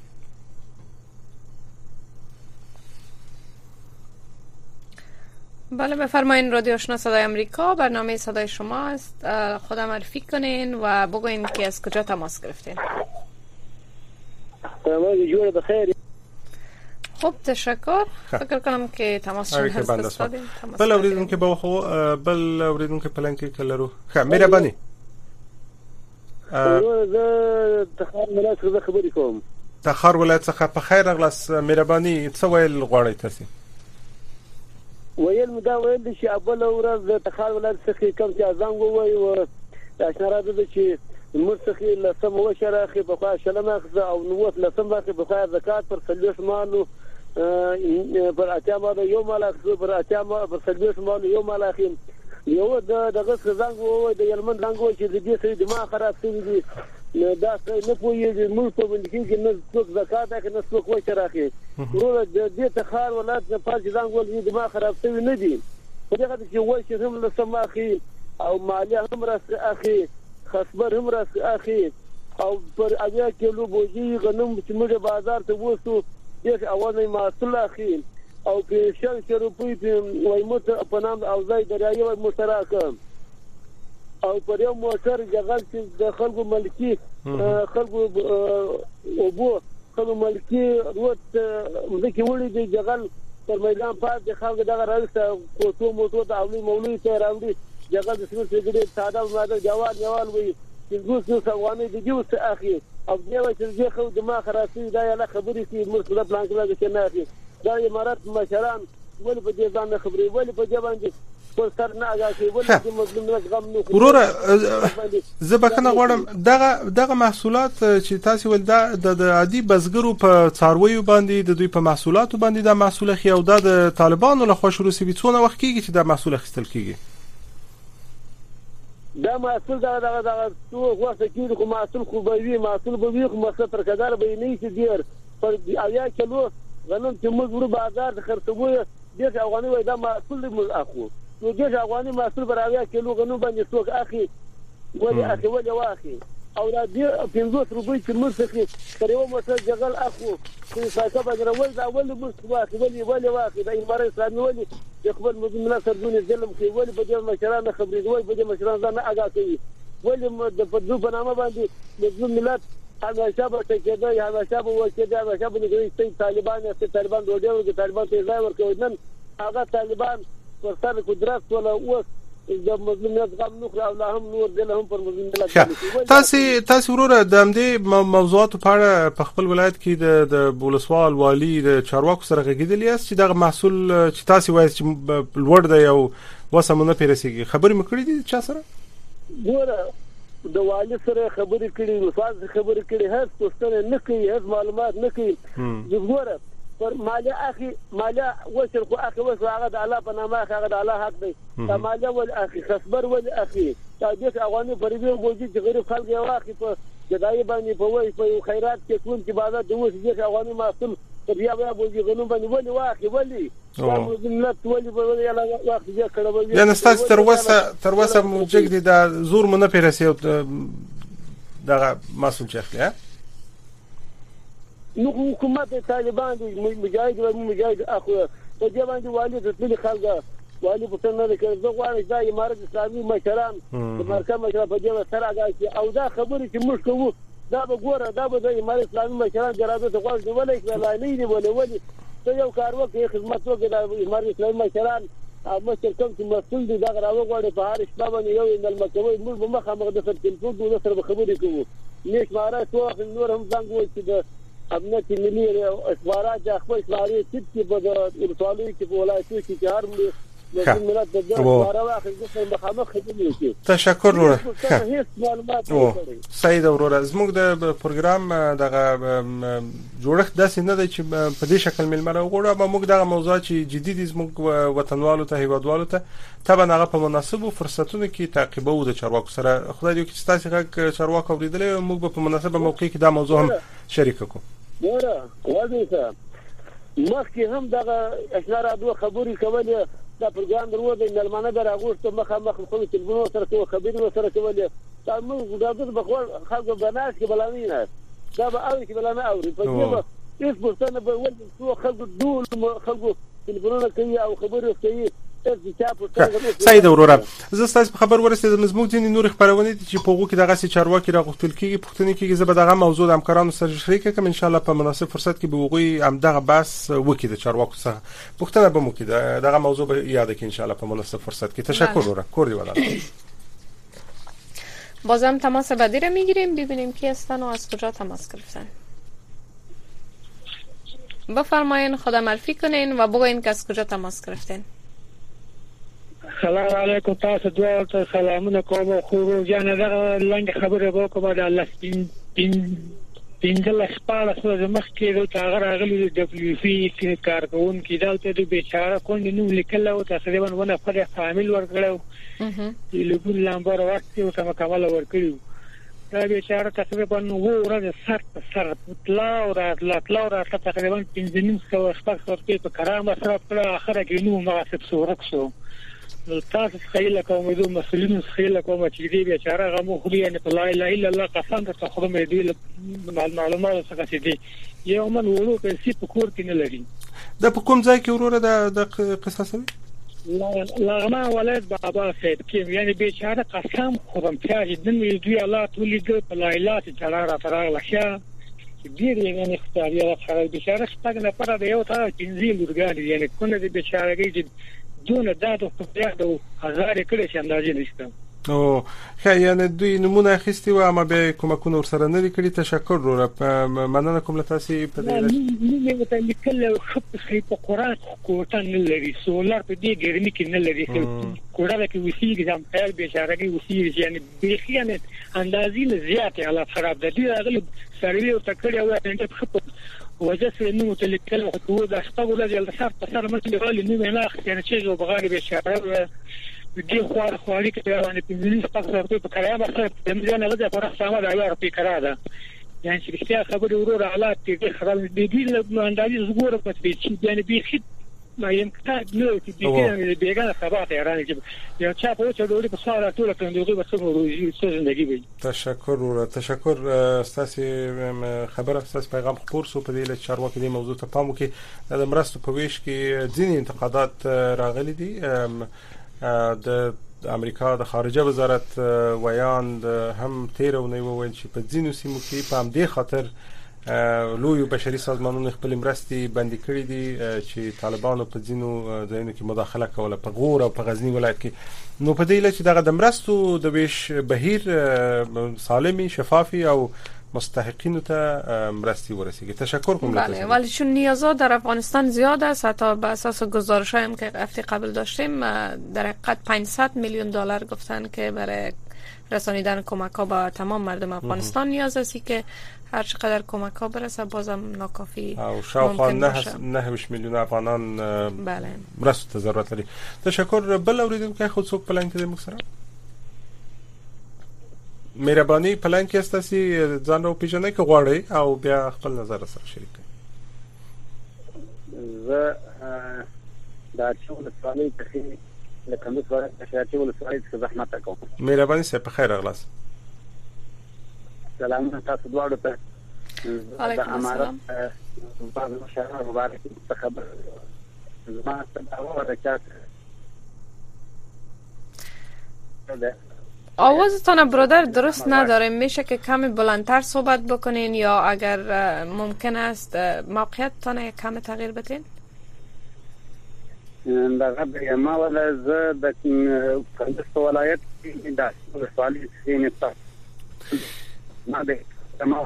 بله بفرمایین. رادیو آشنا صدای امریکا، برنامه صدای شما است. خودم معرفی کنین و بگوین که از کجا تماس گرفتین. جوړ بخیر. خب تشکر. فکر کنم که تماسشون هست دستادین. بل اوریدون که با خو بل اوریدون که پلان که کلرو خب مهربانی زه تخار ولایت څخه خبرې کوم. تخار ولایت څخه په خیر اغلاس مهرباني څه ویل غواړئ تاسو؟ ویل مدا ویل چې اول ورځ د تخار ولایت څخه کوم چې ازان ووي او اشاره ده چې مرسخي لسم وشراخي په خوا شلمه او نووت لسم باخي په خوا زکات پر سلوش مالو پر اتیا مالو یو مال اخو پر اتیا مال پر سلوش مالو یو مال اخیم یو د دغه څنګه وو د یلمن څنګه چې د دې سړي دماغ خراب شوی دی دا څه نه پوهیږي موږ په باندې کې نه څوک زکات اخی نه څوک وشراخي ورو د دې تخار ولایت نه پاج څنګه ول دماغ خراب شوی نه دی په دغه چې وای چې هم لسم اخی او مالیه هم راس اخی خصبر هم راس اخی او پر اویا کیلو بوجي غنم چې موږ بازار ته وسو دغه اولنې محصول اخی او په شل روپۍ په وایمت په نام او ځای دریایي مشترک او پر یو موټر جګل چې د خلکو ملکی خلکو او بو خلکو ملکی وروت مځکه وړي دی جګل پر میدان پات د خلکو دغه راځه کوټو موټو د اولي مولوی ته راوړي جګل د سمې څخه ساده ماده جوان جوان وي چې ګوس سوانه دي جوس اخی او دیو چې زه خو دماغ خراسي دا یلا خبرې چې مرسله پلان کړل چې نه اخی دا امارات مشران ول په دې ځان خبرې ول په دې باندې پر سر نه اگاسي ول چې مظلومانه غم نه وروره زبکنه غواړم دغه دغه محصولات چې تاسو ول د عادي بزګرو په څارویو باندې د دوی په محصولاتو باندې د محصول خي او د طالبانو له خوا شروع سوي څونه وخت کیږي چې د محصول خستل کیږي دا محصول دا دا دا څو وخت کېږي خو محصول خو به وي محصول به وي خو مصرف تر کدار به نه شي ډیر پر اویا کیلو غنم چې موږ ورو بازار ته خرڅوو دغه افغاني وای دا محصول موږ اخو نو دغه افغاني محصول پر اویا کیلو غنم باندې څوک اخی ولې اخی ولې واخی او دا پنځوس روپۍ چې موږ څخه پر یو موټر جګل اخو چې څنګه به درول دا ولې موږ واخی ولې ولې واخی دا امارات اسلامي ولې د خپل مدینه سرونه ظلم کوي ولې په دې مشرانو خبرې دوی په دې مشرانو ځان اگاه کوي ولې د پدو په نامه باندې د ملت هغه شابه ته کېدای هغه شابه وکړي هغه شابه نه کوي طالبان چې طالبان دوی چې طالبان ته ځای ورکوي نن هغه طالبان پر سر قدرت ولا اوس د مظلومیت غم نخره او لا هم نور دلهم پر مظلومیت تاسو تاسو وروره د دې موضوعات په اړه په خپل ولایت کې د د بولسوال والی د چارواکو سره غږیدلی است چې دغه محصول چې تاسو وایي چې لوړ دی او وسمونه پیرسيږي خبرې مکړې دي چا سره ګوره د والی سره خبرې کړې وفاز خبرې کړې هیڅ پوښتنه نه کوي هیڅ معلومات نه کوي ګوره پر مالیه اخی مالیه وشر خو اخی وس هغه د الله په نامه هغه د الله حق دی مالیه ول اخی خصبر ول اخی دا دې افغاني پرېږي بوجي چې غریب خلک یو اخی په جدای باندې په وای په خیرات کې کوم چې بازار د وس دې افغاني محصول بیا بیا بوجي غنوم باندې ولې واخی ولې ملت ولې ولې یلا وخت دې کړو یعنی ستاسو تر وسه تر وسه موجګ دي د زور مونږ پیرسي دغه مسول چخله نو حکومت طالبان دي مجاهد او مجاهد اخو په دې باندې والي د ټول خلک والي په څنګه نه کوي زه غواړم دا امارات اسلامي مشران د مرکز مشران په دې سره راځي او دا خبرې چې موږ کوو دا به ګوره دا به د امارات اسلامي مشران جرابه ته غواړي ولې کله نه دی ولې ولې ته یو کار وکړي خدمت وکړي د امارات اسلامي مشران اما چې کوم چې مسؤل دي دا راوغوړي په هر شپه باندې یو اندل مکوي موږ به مخه مخ د تلفون د سره خبرې کوو نیک مارا څو نور هم څنګه وایي چې د امنیت ملي اخبارات د خپل اخباري چې په ورسوالۍ کې په ولایتو کې هر تشکر وروره. سعید وروره زموږ د پروګرام دغه جوړښت داسې نه دی چې په دې شکل ملمه راوغواړو، اما موږ دغه موضوع چې جدي دي زموږ وطنوالو ته هیوادوالو ته طبعا هغه په مناسبو فرصتونو کې تعقیبو د چارواکو سره. خدای دې چې تاسو غږ چارواکو اوریدلې موږ به په مناسبه موقع کې دا موضوع هم شریک کړو. وروره واځه مخکې هم دغه اشاره دوه خبرې کولې دا پروګرام درو د ملمانه دراغوست مخه مخ خو تلفون سره کوو خبرې سره کولې دا موږ دا د بخور خلکو بناس کې بلانینه دا به او کې بلانه اوري په دې به هیڅ پښتنه به ول څو خلکو ډول خلکو تلفونونه کوي او خبرې کوي. سعید وروره زه ستاسو خبر ورسېدم زموږ ځینې نور خبرونه دي چې په هغه کې دغه سي چارواکي راغوښتل کیږي پښتني کې زه به دغه موضوع د همکارانو سره شریک کوم ان شاء الله په مناسب فرصت کې به وګړي هم دغه بحث وکړي د چارواکو سره پښتنه به مو کې دغه موضوع به یاد کړي ان شاء الله په مناسب فرصت کې. تشکر وروره. کور دی ولادت. بازم تماس بعدی را میگیریم ببینیم کی هستن و از کجا تماس گرفتن. بفرمایین خدا معرفی کنین و بگوین که از کجا تماس گرفتین. سلام علیکم تاسو دوه ته سلامونه کوم. خو جان دا لنډ خبره وکړم د الله سپین پین پینځل شپاله سره مخکې د کاغذ راغلي د دبليو سي کې کارکون کې دالته د بیچاره کون نو لیکل او تقریبا ونه پر فامیل ورکړو چې لګول لامبر وخت او سم کمال ورکړو دا بیچاره تقریبا نو ورته سر سر پتلا او راتلا او راتلا تقریبا پنځه نیم سو شپږ سو په کرامه سره پر اخره کې نو مناسب سورک شو. تاسو خیال کوم د مسلمانانو خیال کوم چې دې بیچاره غمو خوري نه لا اله الا الله قسم ته خو مې دی معلومات څنګه چې دی یو من ورو په سی په کور کې نه لري. دا په کوم ځای کې وروره د قصاص لا لغما ولد بابا سید کې یعنی بیچاره قسم خورم چې دې مې دی الله ټولې د په لا اله چې را فراغ لشه ډیر یې نه اختیاري راځي بیچاره څنګه نه پر دا یو تا پنځه لورګان یعنی کله دې بیچاره کې دونه دادو په دغه هزار کړي چې اندازې نشته. او خیانه دوی نمونه اخیستی و اما به کومکونه ورسره نه لري. تشکر وروره. مننه کوم لتاسي په دې نه نه ته لیکل خو په قران کوټه نه لري سولر په دې ګرمي کې نه لري کوړه کې وسیږي ځم خیر به اشاره وسیږي یعنی بخیانه اندازې زیاته علا خراب ده دي هغه سړی او تکړه او انت خپل وجه سره نو تلکل او د شپږ ورځې د سر په سر مثل غالي نو نه اختیار چې جو بغالي به شهر دي خوار خواري کې باندې پنځه شپږ سره په کرایه باندې د مزانه لږه پر سامان راوړ په کرایه ده یعنی چې خبرې ورور حالات دي خراب دي دي نو اندازې زګور په دې چې یعنی به خد ما يمكن نو چې دې بیگانه خبرات ایران کې یو چا په څه ډول په سوال ټول کندوغي به څه وروي څه زندگی وي. تشکر وروره. تشکر ستاسو خبره ستاسو پیغام خبر سو په دې لچ چارواکي دې موضوع ته پام وکړي. د مرستو په ویش کې ځینې انتقادات راغلي دي. د امریکا د خارجه وزارت ویان هم تیرونه وویل چې په ځینو سیمو کې په همدې خاطر لوی بشري سازمانونو خپل مرستي بندي کړې دي چې طالبانو په ځینو ځایونو کې مداخله کوله په غور او په غزنی ولایت کې. نو په دې لچ دغه د مرستو د ویش بهیر سالمي شفافي او مستحقین ته مرستی ورسیږي. تشکر کوم. بله ولی چون نیازها در افغانستان زیاد است حتی به اساس گزارش هم که هفته قبل داشتیم در حقیقت پانصد میلیون دلار گفتن که برای رسانیدن کمک ها به تمام مردم افغانستان نیاز است که هر چقدر کمک ها برسه بازم ناکافی او شاوخوا نه میلیون افغانان بله مرستو ته ضرورت لري. تشکر. بل اوریدونکو خود څوک پلان کې موږ سره مهرباني پلان کې استاسي ځان او پیژنې کې غواړي او بیا خپل نظر سره شریک کړئ. زه دا چې ولسوالۍ ته لکه نو سوال چې ولسوالۍ ته زحمت کوم. مهرباني سه په خیر اغلاس. سلام تاسو دواړو ته. علیکم السلام. بعض مشاهده مبارک خبر زما ته دا وره چې آوازتان برادر درست نداره. میشه که کمی بلندتر صحبت بکنین یا اگر ممکن است موقعیتتان کمی تغییر بدین؟ دغه ما ولا زه د کندز ولایت کې د ولسوالۍ سیمې ته ما ده ما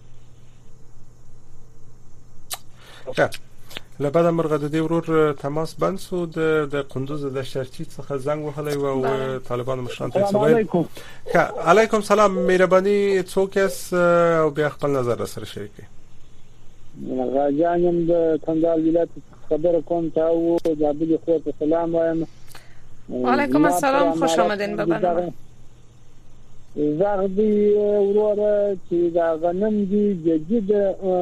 لبعد مرغه د دې ورور تماس بند شو د قندوز د شرچی څخه زنګ وهلی او طالبان مشران ته سوال علیکم سلام مهرباني څوک اس او بیا خپل نظر سره شریکي غاجانم د کندهار ولایت خبر کوم تا او د ابي خو ته سلام وایم علیکم السلام خوش آمدین به برنامه زغدي ورور چې دا غنم دي جديد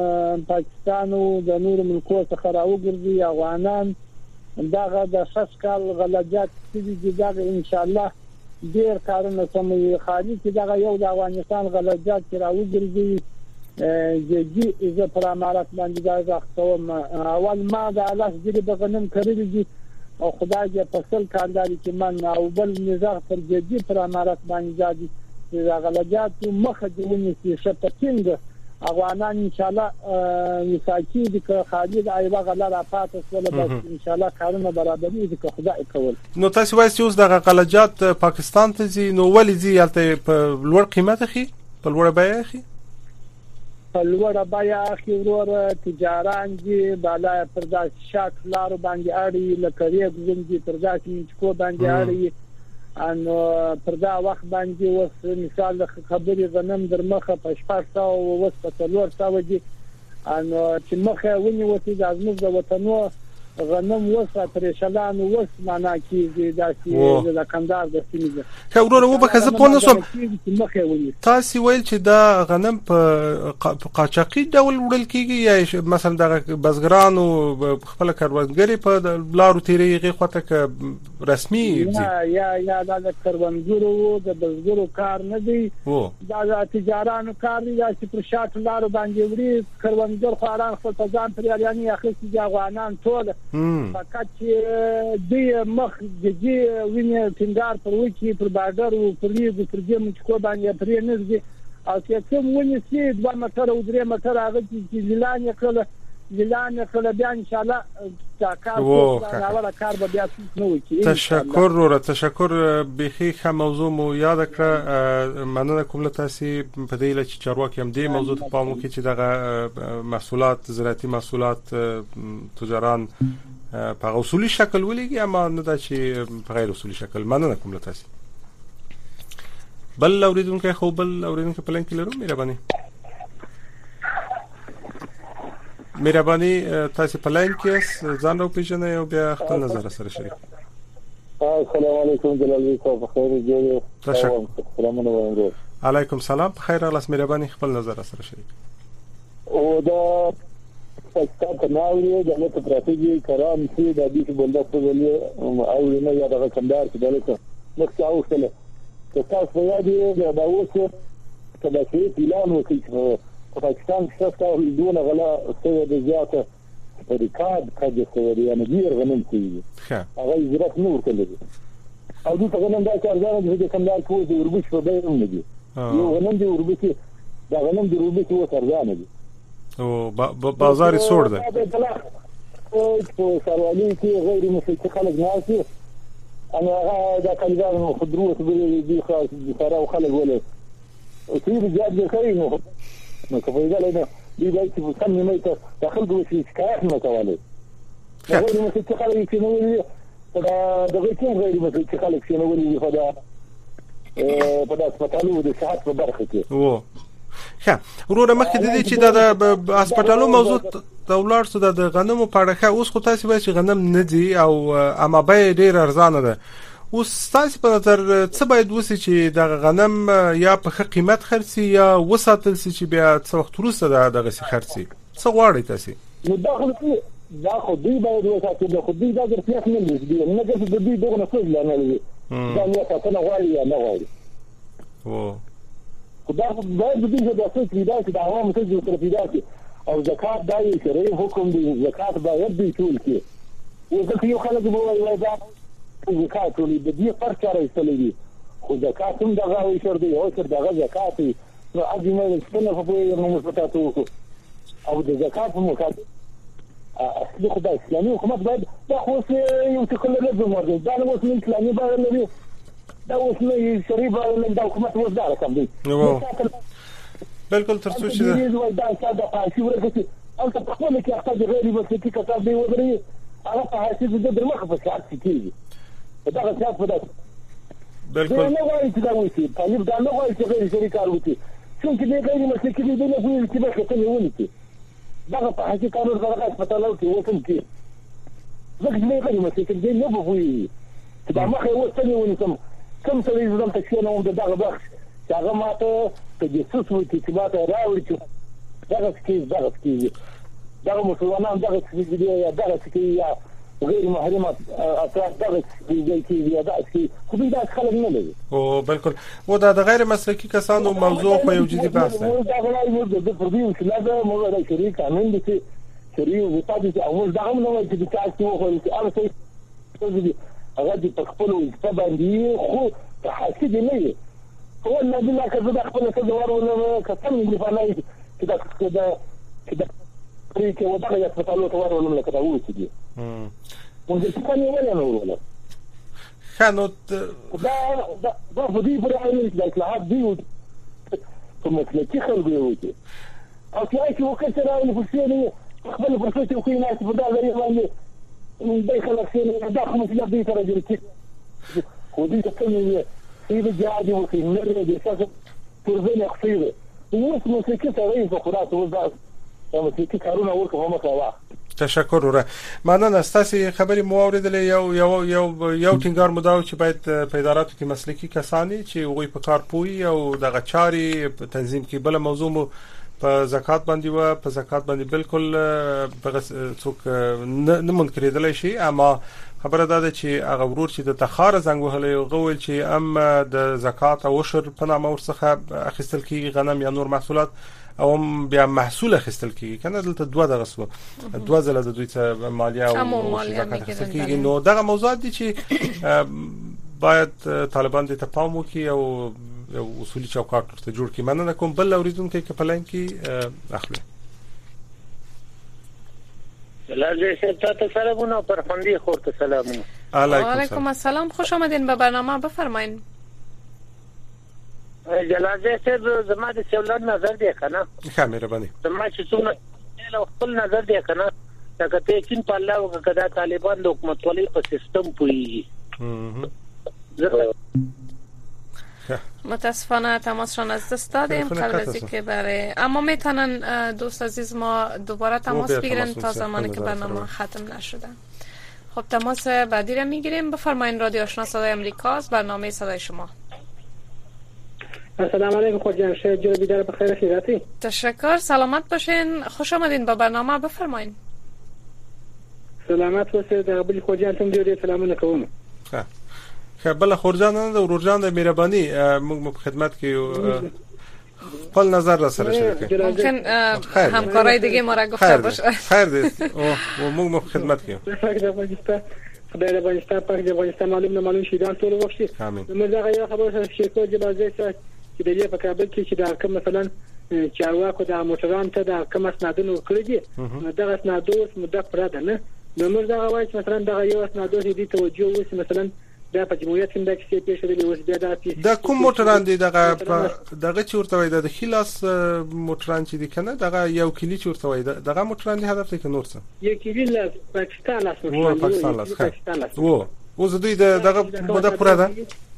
پاکستان او د نور ملکو څخه راوګرځي افغانان داغه د شسکال غلجات چې دغه ان شاء الله ډیر کارونه سموي خالي چې دغه یو د افغانستان غلجات چې راوګرځي جدي اذا پر امارات باندې دا ځخوم اول ما د الله دې د غنم کړی دي او خدای دې فصل کانداري چې من او بل نزاع پر جدي پر امارات باندې ځي دا غلجات مخه دی ونی چې شپتینګ افغانان ان شاء الله مساکی دي که خالد ایبا غلا را پاتس ولا بس ان شاء الله کارونه برابرۍ دي که خدای کول نو تاسو وایي چې اوس د غلجات پاکستان ته ځي نو ولې ځي البته په لوړ قیمت اخی په لوړ بیه اخی په لوړ بیه اخی ورور تجاران دي بالا پرداس شاک لارو باندې اړي لکه ریګ دي پرداس کو باندې اړي ان پر دا وخت باندې وس مثال خبري غنم در مخه په شپږ او وس په څلور ساو دي ان چې مخه ونی وتی د ازمز د وطنو غنم وس پرېشلان وس معنا کیږي داسې د کندهار د سیمه که ورور و به کزه پونه سو تاسو ویل چې دا غنم په قاچاقي ډول وړل کیږي یا مثلا د بزګرانو خپل کاروانګری په لارو تیریږي خواته ک رسمي دي یا یا د کاروانګرو د بزګرو کار نه دی دا د تجارانو کار دی چې پر شاټ لارو باندې وړي کاروانګر خوران خپل ځان پر یاري اخلي چې افغانان ټول فقط چې دی مخ دږي ویني ټینګار پر وکی پر بارډر او پر لیګ پر دې مچکو باندې پرې نږدې او چې کوم ونی سي دوه متر او درې متر هغه چې لان یې کړل لان یې کړل بیا ان شاء الله تا کار ولا کار به بیا نو کی تشکر ورو تشکر بخي خه موضوع مو یاد کړ مننه کوم له تاسو په دې لچ چارواکي هم دې موضوع ته پام وکړي چې دغه محصولات زراعتي محصولات تجاران په اصولي شکل ولېږي اما نه دا چې په غیر اصولي شکل مننه کوم له تاسو بل اوریدونکو خو بل اوریدونکو په لنک لرو مهرباني مهرباني تاسو په لاین کې ځان او پیژنې او بیا خپل نظر سره شریک السلام علیکم جلال صاحب خیر جوړ تشکر سلام علیکم علیکم سلام خیر الله مهرباني خپل نظر سره شریک او دا پاکستان ته ناوړي د نت استراتیژي کرام چې د دې په بلدا په ولې او نه یا د کندهار کې دلته مخکې اوسله که تاسو یادې دا اوسه کله چې اعلان وکړي پاکستان څخه دونه غلا سوي د زیاته ریکارډ کړي سوي یعنی ډیر غنم کوي هغه زراعت نور کوي او د غنم دا کارګران د کندهار کوی د وربش په بیه نه دي یو غنم د وربش دا غنم د وربش و کارګران دي او بازار سور ده او په سروالي کې غیر مسلک خلک ناسي انا هغه دا کارګران خضروه دي خاص دي سره خلک ولا او چې جاب کوي نو نو کومه نه دی بای چې په سم نه ته داخل دوی چې کار نه کوي دا غوړي مې چې خلک چې نو ویلي دا دغه کوم غوړي مې چې خلک چې نو ویلي خو دا په داس پټالو د صحت په برخه کې و ښه وروره مخکې د دې چې د هسپتالو موضوع دولار څه د غنمو په اړه اوس خو تاسو وایي چې غنم نه دی او اما به ډیر ارزانه ده اوس تاسو په نظر څه باید وسی چې د غنم یا په ښه قیمت خرڅي یا وساتل شي چې بیا څو وخت وروسته دغه شي خرڅي څه غواړي تاسو نو داخل کې دا خو دوی باید وساتل خو دوی دا ځکه نه لږ نه چې دوی دغه نه څه نه لري دا نه تاسو نه غواړي یا نه غواړي او خدای باید دوی د اساس پیدا چې د عوامو څخه جوړ پیدا شي او زکات دا یې شرعي حکم دی زکات باید دی ټول کې او ځکه یو خلک به وایي دا زکات ولې د دې فرق راځي دي خو زکات هم دغه وي شر دی او چې دغه زکات نو اځینه څنګه په یو نو مستاتو او د زکات په مقابل اصلي خدای اسلامي حکومت باید دا خو یو څه کله نه زموږ دا اوس نه اسلامي باور لري دا اوس نه شریف باور لري دا حکومت اوس دا رقم دی بالکل تر څو چې دا دا دا پاسي ورکړي او ته په خپل کې خپل غیر مسلکي کتاب دی ودرې هغه په حساب د درمخ په څیر کیږي دا څه په ده بالکل نه وایي چې دا وایي طالب دا نه وایي چې غیر شریک کار وکړي څنګه دې غیر مسلکي دی نه وایي چې به څه نه ونی دا په حقیقت کارو سره هسپتالو کې وکم کې زه نه غیر مسلکي دی نه وایي چې دا مخه وسنی ونی کوم کوم څه یې زم ته چې نو دا دغه بخش هغه ماته ته د څه څه چې ماته راوړي چې دغه څه دغه څه دغه مسلمانان دغه څه دی یا دغه څه یا غیر محرمه افراد دغه څه دی یا دغه څه خو دا خلک نه لري او بالکل و دا د غیر مسلکي کسانو موضوع خو یو جدي بحث دی دا غواړي موږ د پردیو خلاف موږ د شریک قانون دي شریک وطاقت اول دغه نو چې د تاسو خو چې هغه څه هغه د خپل استباندي خو حسید نه هو الذي لا كذب خپل تدور ولا كسم اللي فعلي كده كده كده فريق وضع يتفضلوا تور ولا لا كده هو كده امم وانت ثاني ولا ولا كانوا ده ده ده بدي برأيي الاطلاعات دي ثم تلاقي خلق يوتي او تلاقي وقت راي الفلسطيني قبل فرصتي وكاين ناس بدا غير من داخل الفلسطيني داخل في البيت ترى جريت ودي تكمل في الجهاد وفي المرة دي أساسا تربية قصيرة واسمه سكتة رئيس وخلاص وزاز سكتة هارونا وركب هم صلاح تشکر وره مننه ستاسو خبري مو اوریدلې یو یو یو یو ټینګار مداو چې باید په اداراتو کې مسلکي کسانی چې وګړي په کار پوي او دغه چاري تنظیم کې بل موضوع مو په زکات باندې و په زکات باندې بالکل په څوک نه منکرېدل شي اما خبره ده چې هغه ورور چې د تخار زنګ وهلې غوول چې ام د زکات او شر په نامه ورڅخه اخیستل کیږي غنم یا نور محصولات او بیا محصول اخیستل کیږي کنه دلته دوه دغه سو دوه ځله د دوی ته مالیه او زکات اخیستل کیږي نو دغه موضوعات دي چې باید طالبان دې ته پام وکړي او اصولي چوکاټ ورته جوړ کړي مننه کوم بل اوریدونکو کې پلان کې اخلي لازم ستاسو سلامونه پر خوندي خورته سلامونه علیکم السلام خوش آمدین به برنامه بفرمایید جلازه صاحب زما د څولن نظر دی کنه ښه مهرباني زما چې څومره خپل نظر دی کنه دا کته چین په الله او کدا طالبان د حکومت ولې په سیستم پوي متاسفانه تماسشان از دست دادیم قبل از اینکه بره اما میتونن دوست عزیز ما دوباره تماس بگیرن تا زمانی که برنامه ختم نشده. خب تماس بعدی را میگیریم. بفرمایید رادیو آشنا صدای امریکاست، برنامه صدای شما. السلام علیکم خود جان شهر جلو بیدار بخیر خیراتی. تشکر، سلامت باشین، خوش آمدین به برنامه. بفرمایید. سلامت باشید در قبل خود جان تم دیوری سلام نکوم. خب خبل خورجان نه ورجان د مهرباني موږ په خدمت کې خپل نظر را سره شریک کړئ. ممکن همکارای دیگه ما را گفته باشه. خیر دی او موږ په خدمت کې یو. خدای دې افغانستان پاک دې افغانستان معلوم نه معلوم شي دا ټول وخت شي. موږ دا غوښه خبره شریکو جلازه چې د دې په کابل کې چې دا کوم مثلا چارواکو د موټران ته دا کوم اسنادونه کړی دي دا اسنادونه مده پرې ده نه نو موږ دا غواړو چې مثلا دا یو اسنادونه دي توجه وسی مثلا دا په جمهوریت کې د کیسې پیښې د اوس بیا د پیښې دا کوم موټران دي دغه دغه چورته وای د خلاص موټران چې دي کنه دغه یو کلی چورته وای دغه موټران دي هدف ته نور څه یو کلی له پاکستان لاس وو پاکستان لاس وو اوس دوی دغه مده پوره ده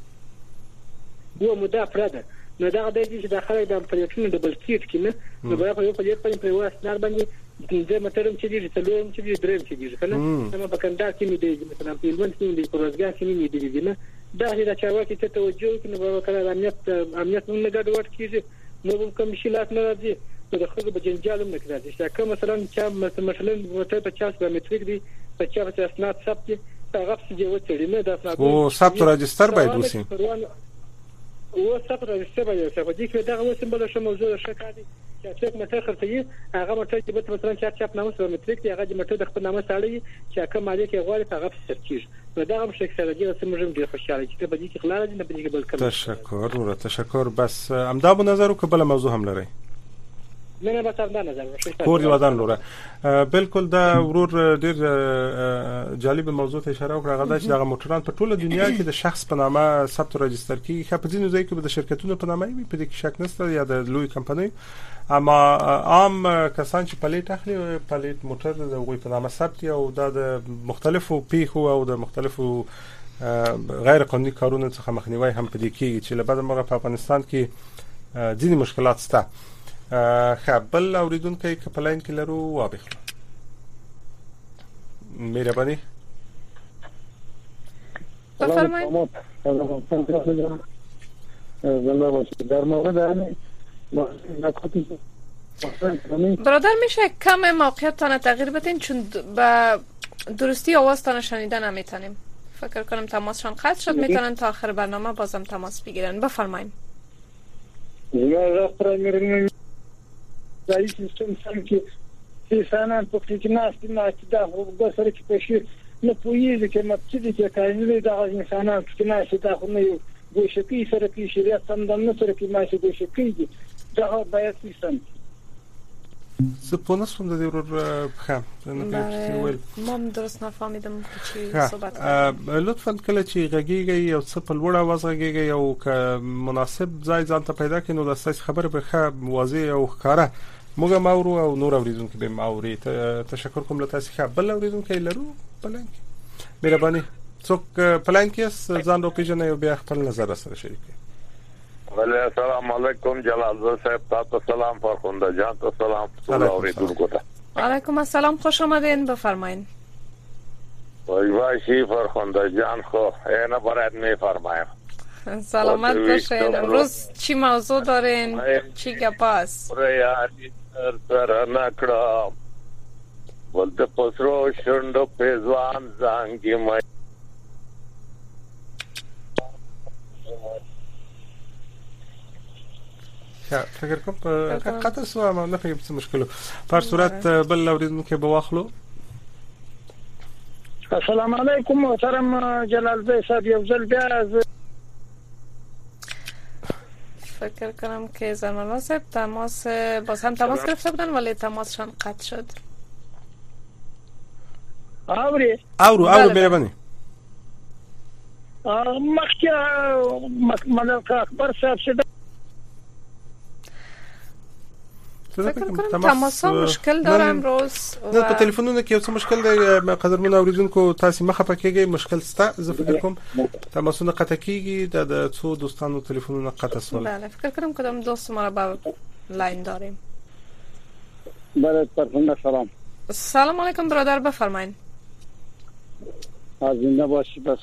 وو مده پوره ده نو دا د دې چې داخله د پروژې د بلکیت کې نه نو بیا په یو په دې په پریواس نار باندې د مترم چې دي تلوم چې دي دریم چې دي کنه نو په کنده کې مې دي مثلا په لوند کې دي پروژګا کې مې دي نه دا چې چارواکي ته توجه کوي نو کله امنیت امنیت نه ګډوډ کیږي نو کوم مشکلات نه راځي نو د خلکو په جنجال نه راځي چې کوم مثلا چې مثلا موټر پچاس متریک دي پچاس اسناد ثبت هغه څه وڅړي نه دا اسناد او ثبت راجستر باید وسی او ثبت راجستر باید ثبت دي چې دا اوس بل شو موضوع شکایت چې څوک متر خرڅي هغه متر چې به مثلا چاپ چاپ نامه سره متریک دی هغه د متر د خپل نامه ساړي چې کوم مالک یې غواړي هغه سرچیږي نو دا هم شک سره دی چې موږ ډیر خوشاله چې په دې کې خلل نه بلکې بل کم تشکر ورته تشکر بس امدا بو نظر او قبل موضوع هم لري مینه به څرګند نظر وشي. کور ودان لوره بالکل دا ورور ډیر جالب موضوع ته اشاره وکړه غدا چې دغه موټران په ټوله دنیا کې د شخص په نامه ثبت او رجستر کیږي. خو په ځینو ځایو کې به د شرکتونو په نامه وي، په دې کې شک نشته، یا د لوی کمپنۍ، اما عام کسان چې پلیټ اخلي پلیټ موټر د غوي په نامه ثبت او د مختلفو پیښو او د مختلفو غیر قانوني کارونو څخه مخنیوي هم په دې کې چې لبد موږ په افغانستان کې ځینې مشکلات شته. خپل اوریدونکو کې په لاین کې لرو وابخلو مهرباني بفرمایید. برادر میشه کم موقعیتتان تغییر بدین چون به درستی آوازتان شنیده نمیتونیم. فکر کنم تماسشان قطع شد، میتونن تا آخر برنامه بازم تماس بگیرن. بفرمایید. ځای سیستم سم کې انسانان په کې ناست نه چې دا وګړي سره کې پېښې نه پوهیږي چې مقصد کې کارونه دا انسانان چې ناست دا خو نه یو ګوشکی سره کې شریعت هم د نو سره کې ماشي ګوشکی دا باید سیستم سپونه سم د ورور خام نه مم درست نفهمیدم چی صحبت کردم. لطفاً کله چې غږیږي او څه په لوړ आवाज غږیږي او که مناسب ځای ځان ته پیدا کړي نو د تاسو خبره به ښه واضح او ښکاره موږ ماورو او نور اوریدونکو به ماوري. تشکر کوم له تاسو ښه بل اوریدونکو لرو پلان کې مهرباني څوک پلان کې ځان رو پیژنې او بیا خپل نظر سره شریک کړئ. ولی السلام علیکم جلال زو صاحب، تاسو سلام، فرخنده جان تاسو سلام، ټول اوریدونکو ته علیکم السلام، خوش آمدین. بفرمایید. وای وای شی فرخنده جان خو اینه برات میفرمایم. سلامت باشین. امروز چی موضوع دارین؟ چی گپ است؟ ریانی سر نکړه ولته پسرو شوندو پېزوان زنګي مې فکر کوم قطع سو ما نه فهم څه مشکل په صورت بل اوریدونکو به واخلو. السلام علیکم محترم جلال بی صاحب، یو ځل بیا فکر کنم که زلمه صاحب تماس باز هم تماس گرفته بودن ولی تماسشان قطع شد. آوری آورو آورو مهربانی. مخکې ملک اکبر صاحب څخه فکر کنم تماس مشکل داره امروز نه په تلیفونونو کې یو څه مشکل دی. قدرمن اوریدونکو تاسو مخه پکېږي مشکل ستا زه فکر کوم تماسونه قطع کیږي د څو دوستانو تلیفونونه قطع شول. بله فکر کنم کدام دوست ما را با لاین داریم. بله فرخنده سلام. سلام علیکم برادر، بفرمایید. زنده باشی. بس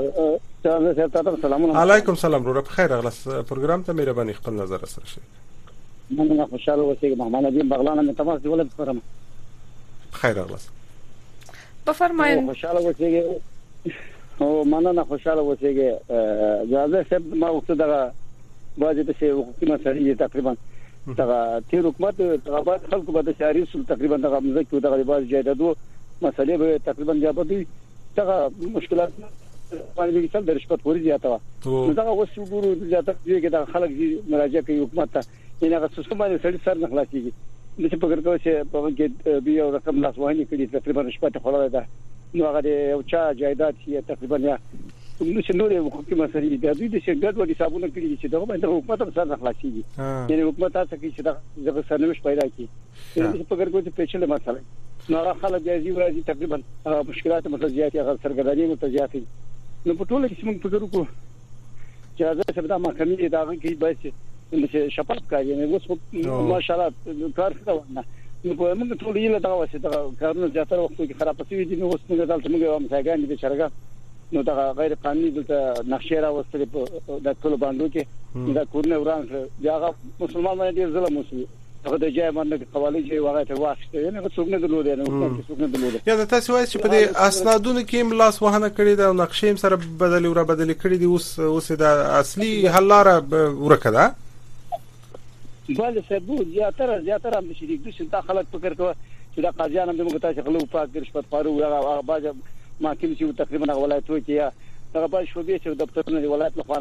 سلام علیکم سلام رو بخیر اغلس پروگرام ته مهرباني خپل نظر سره شي. مننه خوشاله اوسئ. محمد نبی بغلان مې تماس دیول بفرمایئ. بخیر اغلس بفرمایئ. خوشاله اوسئ او مننه خوشاله اوسئ. اجازه سب ما وخت دغه باندې د شی حقوقي مسایل تقریبا دغه تیر حکومت دغه بعد خلکو به د شهري سول تقریبا دغه مزکو دغه باز جایدادو مسلې به تقریبا جابدي دغه مشکلات باندې څل د رشوت خوري زیاته و. دغه اوس وګورو زیاته دی چې د خلک مراجعه کوي حکومت ته نه هغه څه باندې سړي سر نه خلاصيږي. د څه په ګرځاو چې په کې بیا رقم لاس وهني کړي تقریبا رشوت خورای ده نو هغه یو چا جایداد چې تقریبا یا نو چې نور حقوقي مسایل دي دوی د شګړ وړي حسابونه کړي چې دغه باندې حکومت هم سر نه خلاصيږي. یعنی حکومت تاسو کې چې دغه سرنوشت پیدا کړي د په ګرځاو چې پیچلې مسله نو هغه خلک جایزي ورازي تقریبا مشکلات متزيات هغه سرګرداني متزيات نو په ټوله کې موږ فکر وکړو چې راځي چې دا محکمې دا کې باید چې شفاف کاری نه اوس ماشاءالله کار څه نه نو په موږ ټول یې له دا واسه دا کارونه زیاتره وخت کې خراب شوي دي. نو اوس موږ دلته موږ هم ځایګان دي شرګه نو دا غیر قانوني دلته نقشې راوستلې په د ټول باندې کې دا کورنه وران ځای مسلمانانو دې ظلم وشي. هغه د جای باندې قوالی چې واغې ته واسطه نه څوک نه درلودي نه څوک نه درلودي. یا تاسو وایي چې په دې اسنادونو کې ملاس وهنه کړی دا نقشې سره بدلی او را بدلی کړی دي اوس اوس دا اصلي حل لاره ورکه ده. بل ثبوت زیاتره زیاتره هم شریک دي چې خلک فکر کوي چې دا قاضیان هم د مقطع غلو پاک رشوت خورو هغه باج محکمې چې تقریبا ولایتو کې یا هغه باج شوبې چې دفترونه ولایت لخوا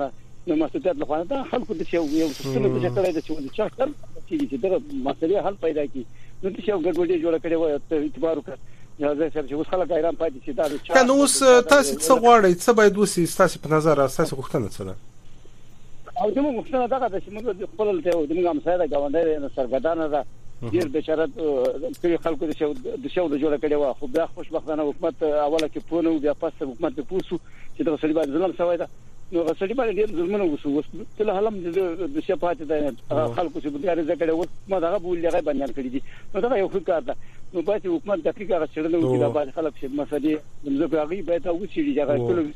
نو مسؤلیت لخوا دا خلکو د یو یو څه نه چې کړی د چې چا کار چې دا مسله حل پیدا کی نو چې یو ګډوډي جوړ کړي وای ته اعتبار وکړه یا زه چې اوس خلک ایران پاتې چې دا چې نو اوس تاسو څه غواړئ څه باید وسی تاسو په نظر تاسو غوښتنه څه ده او زموږ غوښتنه دا ده چې موږ خپل ته د موږ همسایه غونډه نه سرګردانه ده ډیر بشارت کړي خلکو د شو د شو د جوړ کړي وا خو بیا خوشبختانه حکومت اوله کې پونه بیا پس حکومت په پوسو چې د غسلی باندې ظلم شوی ده نو غسلی باندې ډیر ظلمونه وسو ټول حلم د شفاعت ده خلکو چې بیا ذکر اوس ما دا بول لغه باندې کړی دي نو دا یو فکر ده نو باید حکومت دقیق هغه چرنه وکړي دا باید خلک چې مسلې زموږ هغه باید او چې هغه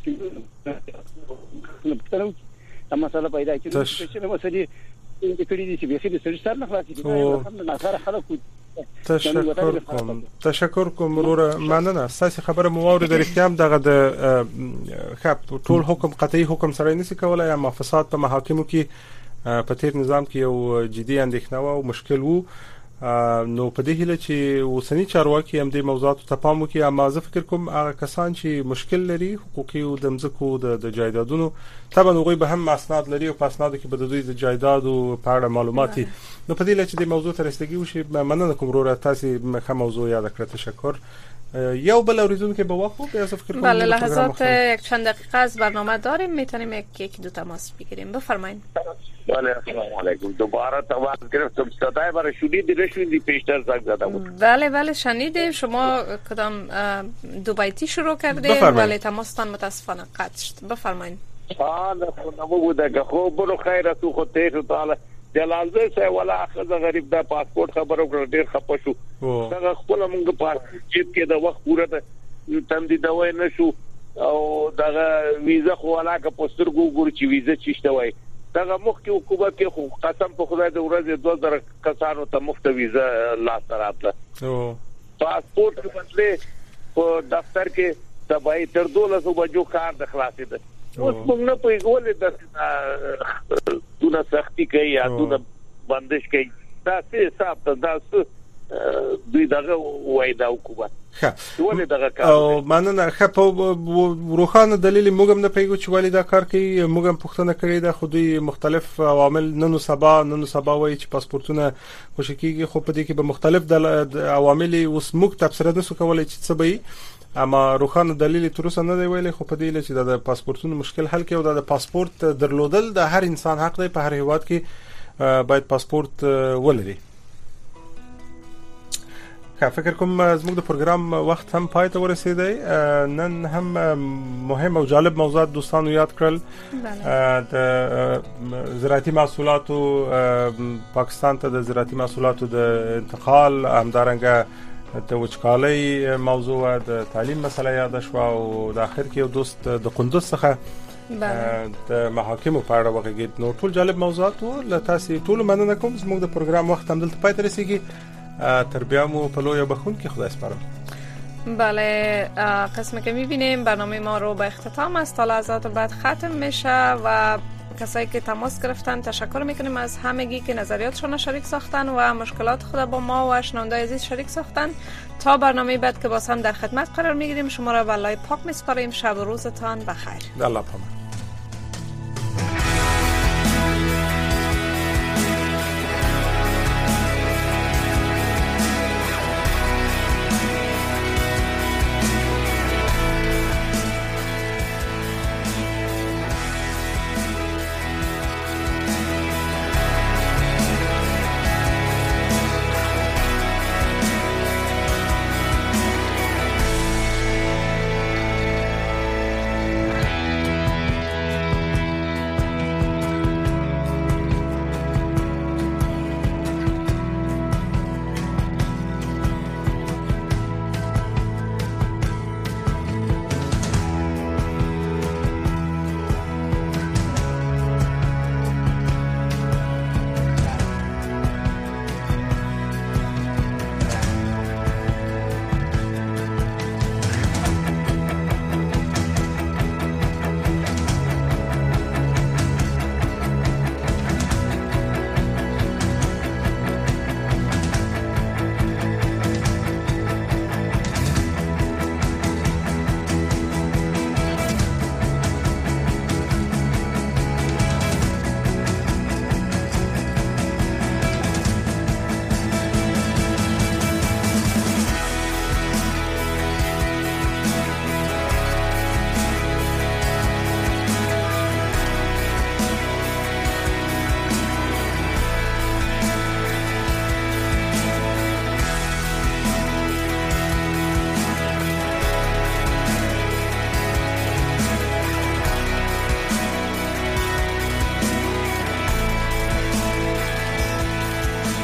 ټول دا مسله پیدا کړي چې مسلې د کړي دي چې به خېد سر سر نه خلاصي دي نه سره خلکو تشکر کوم تشکر کوم وروره مننه ساسي خبره مو د اختیام دغه د خپ ټول حکم قطعي حکم سره نسی کولای یا فساد په محاکمو کې په تیر نظام کې یو جدي اندېښنه او مشکل وو نو په دې هله چې وسنی چارواکي هم د موضوعات ته پام وکړي اما زه فکر کوم هغه کسان چې مشکل لري حقوقي او د مزکو د جایدادونو طبعا هغه به هم اسناد لري او په اسنادو کې به د دوی د جایداد او په اړه معلوماتي نو په دې لچ د موضوع تر رسیدګي وشي مننه کوم وروره تاسو مخه موضوع یاد کړئ تشکر یو بل اوریدون که به وقت به فکر کنم بله لحظات یک چند دقیقه از برنامه داریم میتونیم یک یک دو تماس بگیریم بفرمایید بله السلام علیکم دوباره تماس گرفتم صدای برای شدید رشوندی پیشتر زنگ زده بود بله بله شنیدیم شما کدام دو بیتی شروع کردید ولی تماستان متاسفانه قطع شد بفرمایید آه نه بوده که خوب برو خیر تو خود تیش و تعالی جلالزه سه ولا اخذ غریب دا پاسپورت خبرو کړ ډیر خپه شو دا خپل موږ پاسپورت چې د وخت پوره ته تمدیدوي نشو او دا ویزه خو علاقه پسترګو ګور چې ویزه چشته وای دا مخکې حکومت کې خو قسم په خدای د ورځې دوه زره کسانو ته مفت ویزه لا سره پاسپورت په بدله په دفتر کې تبعی تر دولسو بجو کار د خلاصې ده اوس موږ نه پېژولې د دونه سختي کوي یا دونه بندش کوي دا څه حساب ته دا څه دوی دغه وای دا حکومت ولې دغه کار او مننه خپ روخانه دلیل موږ هم نه پیګو چې ولې دا کار کوي موږ هم پوښتنه کړې ده خو دوی مختلف عوامل نن سبا نن سبا وایي چې پاسپورتونه خوشکیږي خو په دې کې به مختلف د عوامل اوس موږ تفسیر نه سو کولای چې څه به اما روخانه دلیل تر اوسه نه دی ویلي خو په دې لچ د پاسپورتونو مشکل حل کوي او د پاسپورت درلودل د هر انسان حق دی په هر هیواد کې باید پاسپورت ولري فکر کوم زموږ د پروګرام وخت هم پای ته ورسېدی نن هم مهم او جالب موضوعات دوستانو یاد کړل د زراعتي محصولاتو پاکستان ته د زراعتي محصولاتو د انتقال همدارنګه د وچکالۍ موضوع د تعلیم مسله یاد شو او د اخر کې یو دوست د قندوز څخه د محاکمو په اړه وغږید نو ټول جالب موضوعات وو ل تاسو ټول مننه کوم زموږ د پروګرام وخت هم دلته پای ته رسیدي تربیه مو په لوی بخون کې خدای سپارم بله قسم که میبینیم برنامه ما رو به اختتام است تا لحظات بعد ختم میشه و کسایی که تماس گرفتن تشکر میکنیم از همگی که نظریاتشون شریک ساختن و مشکلات خود با ما و شنوندای عزیز شریک ساختن تا برنامه بعد که باز هم در خدمت قرار میگیریم شما را به الله پاک میسپاریم شب و روزتان بخیر الله پاک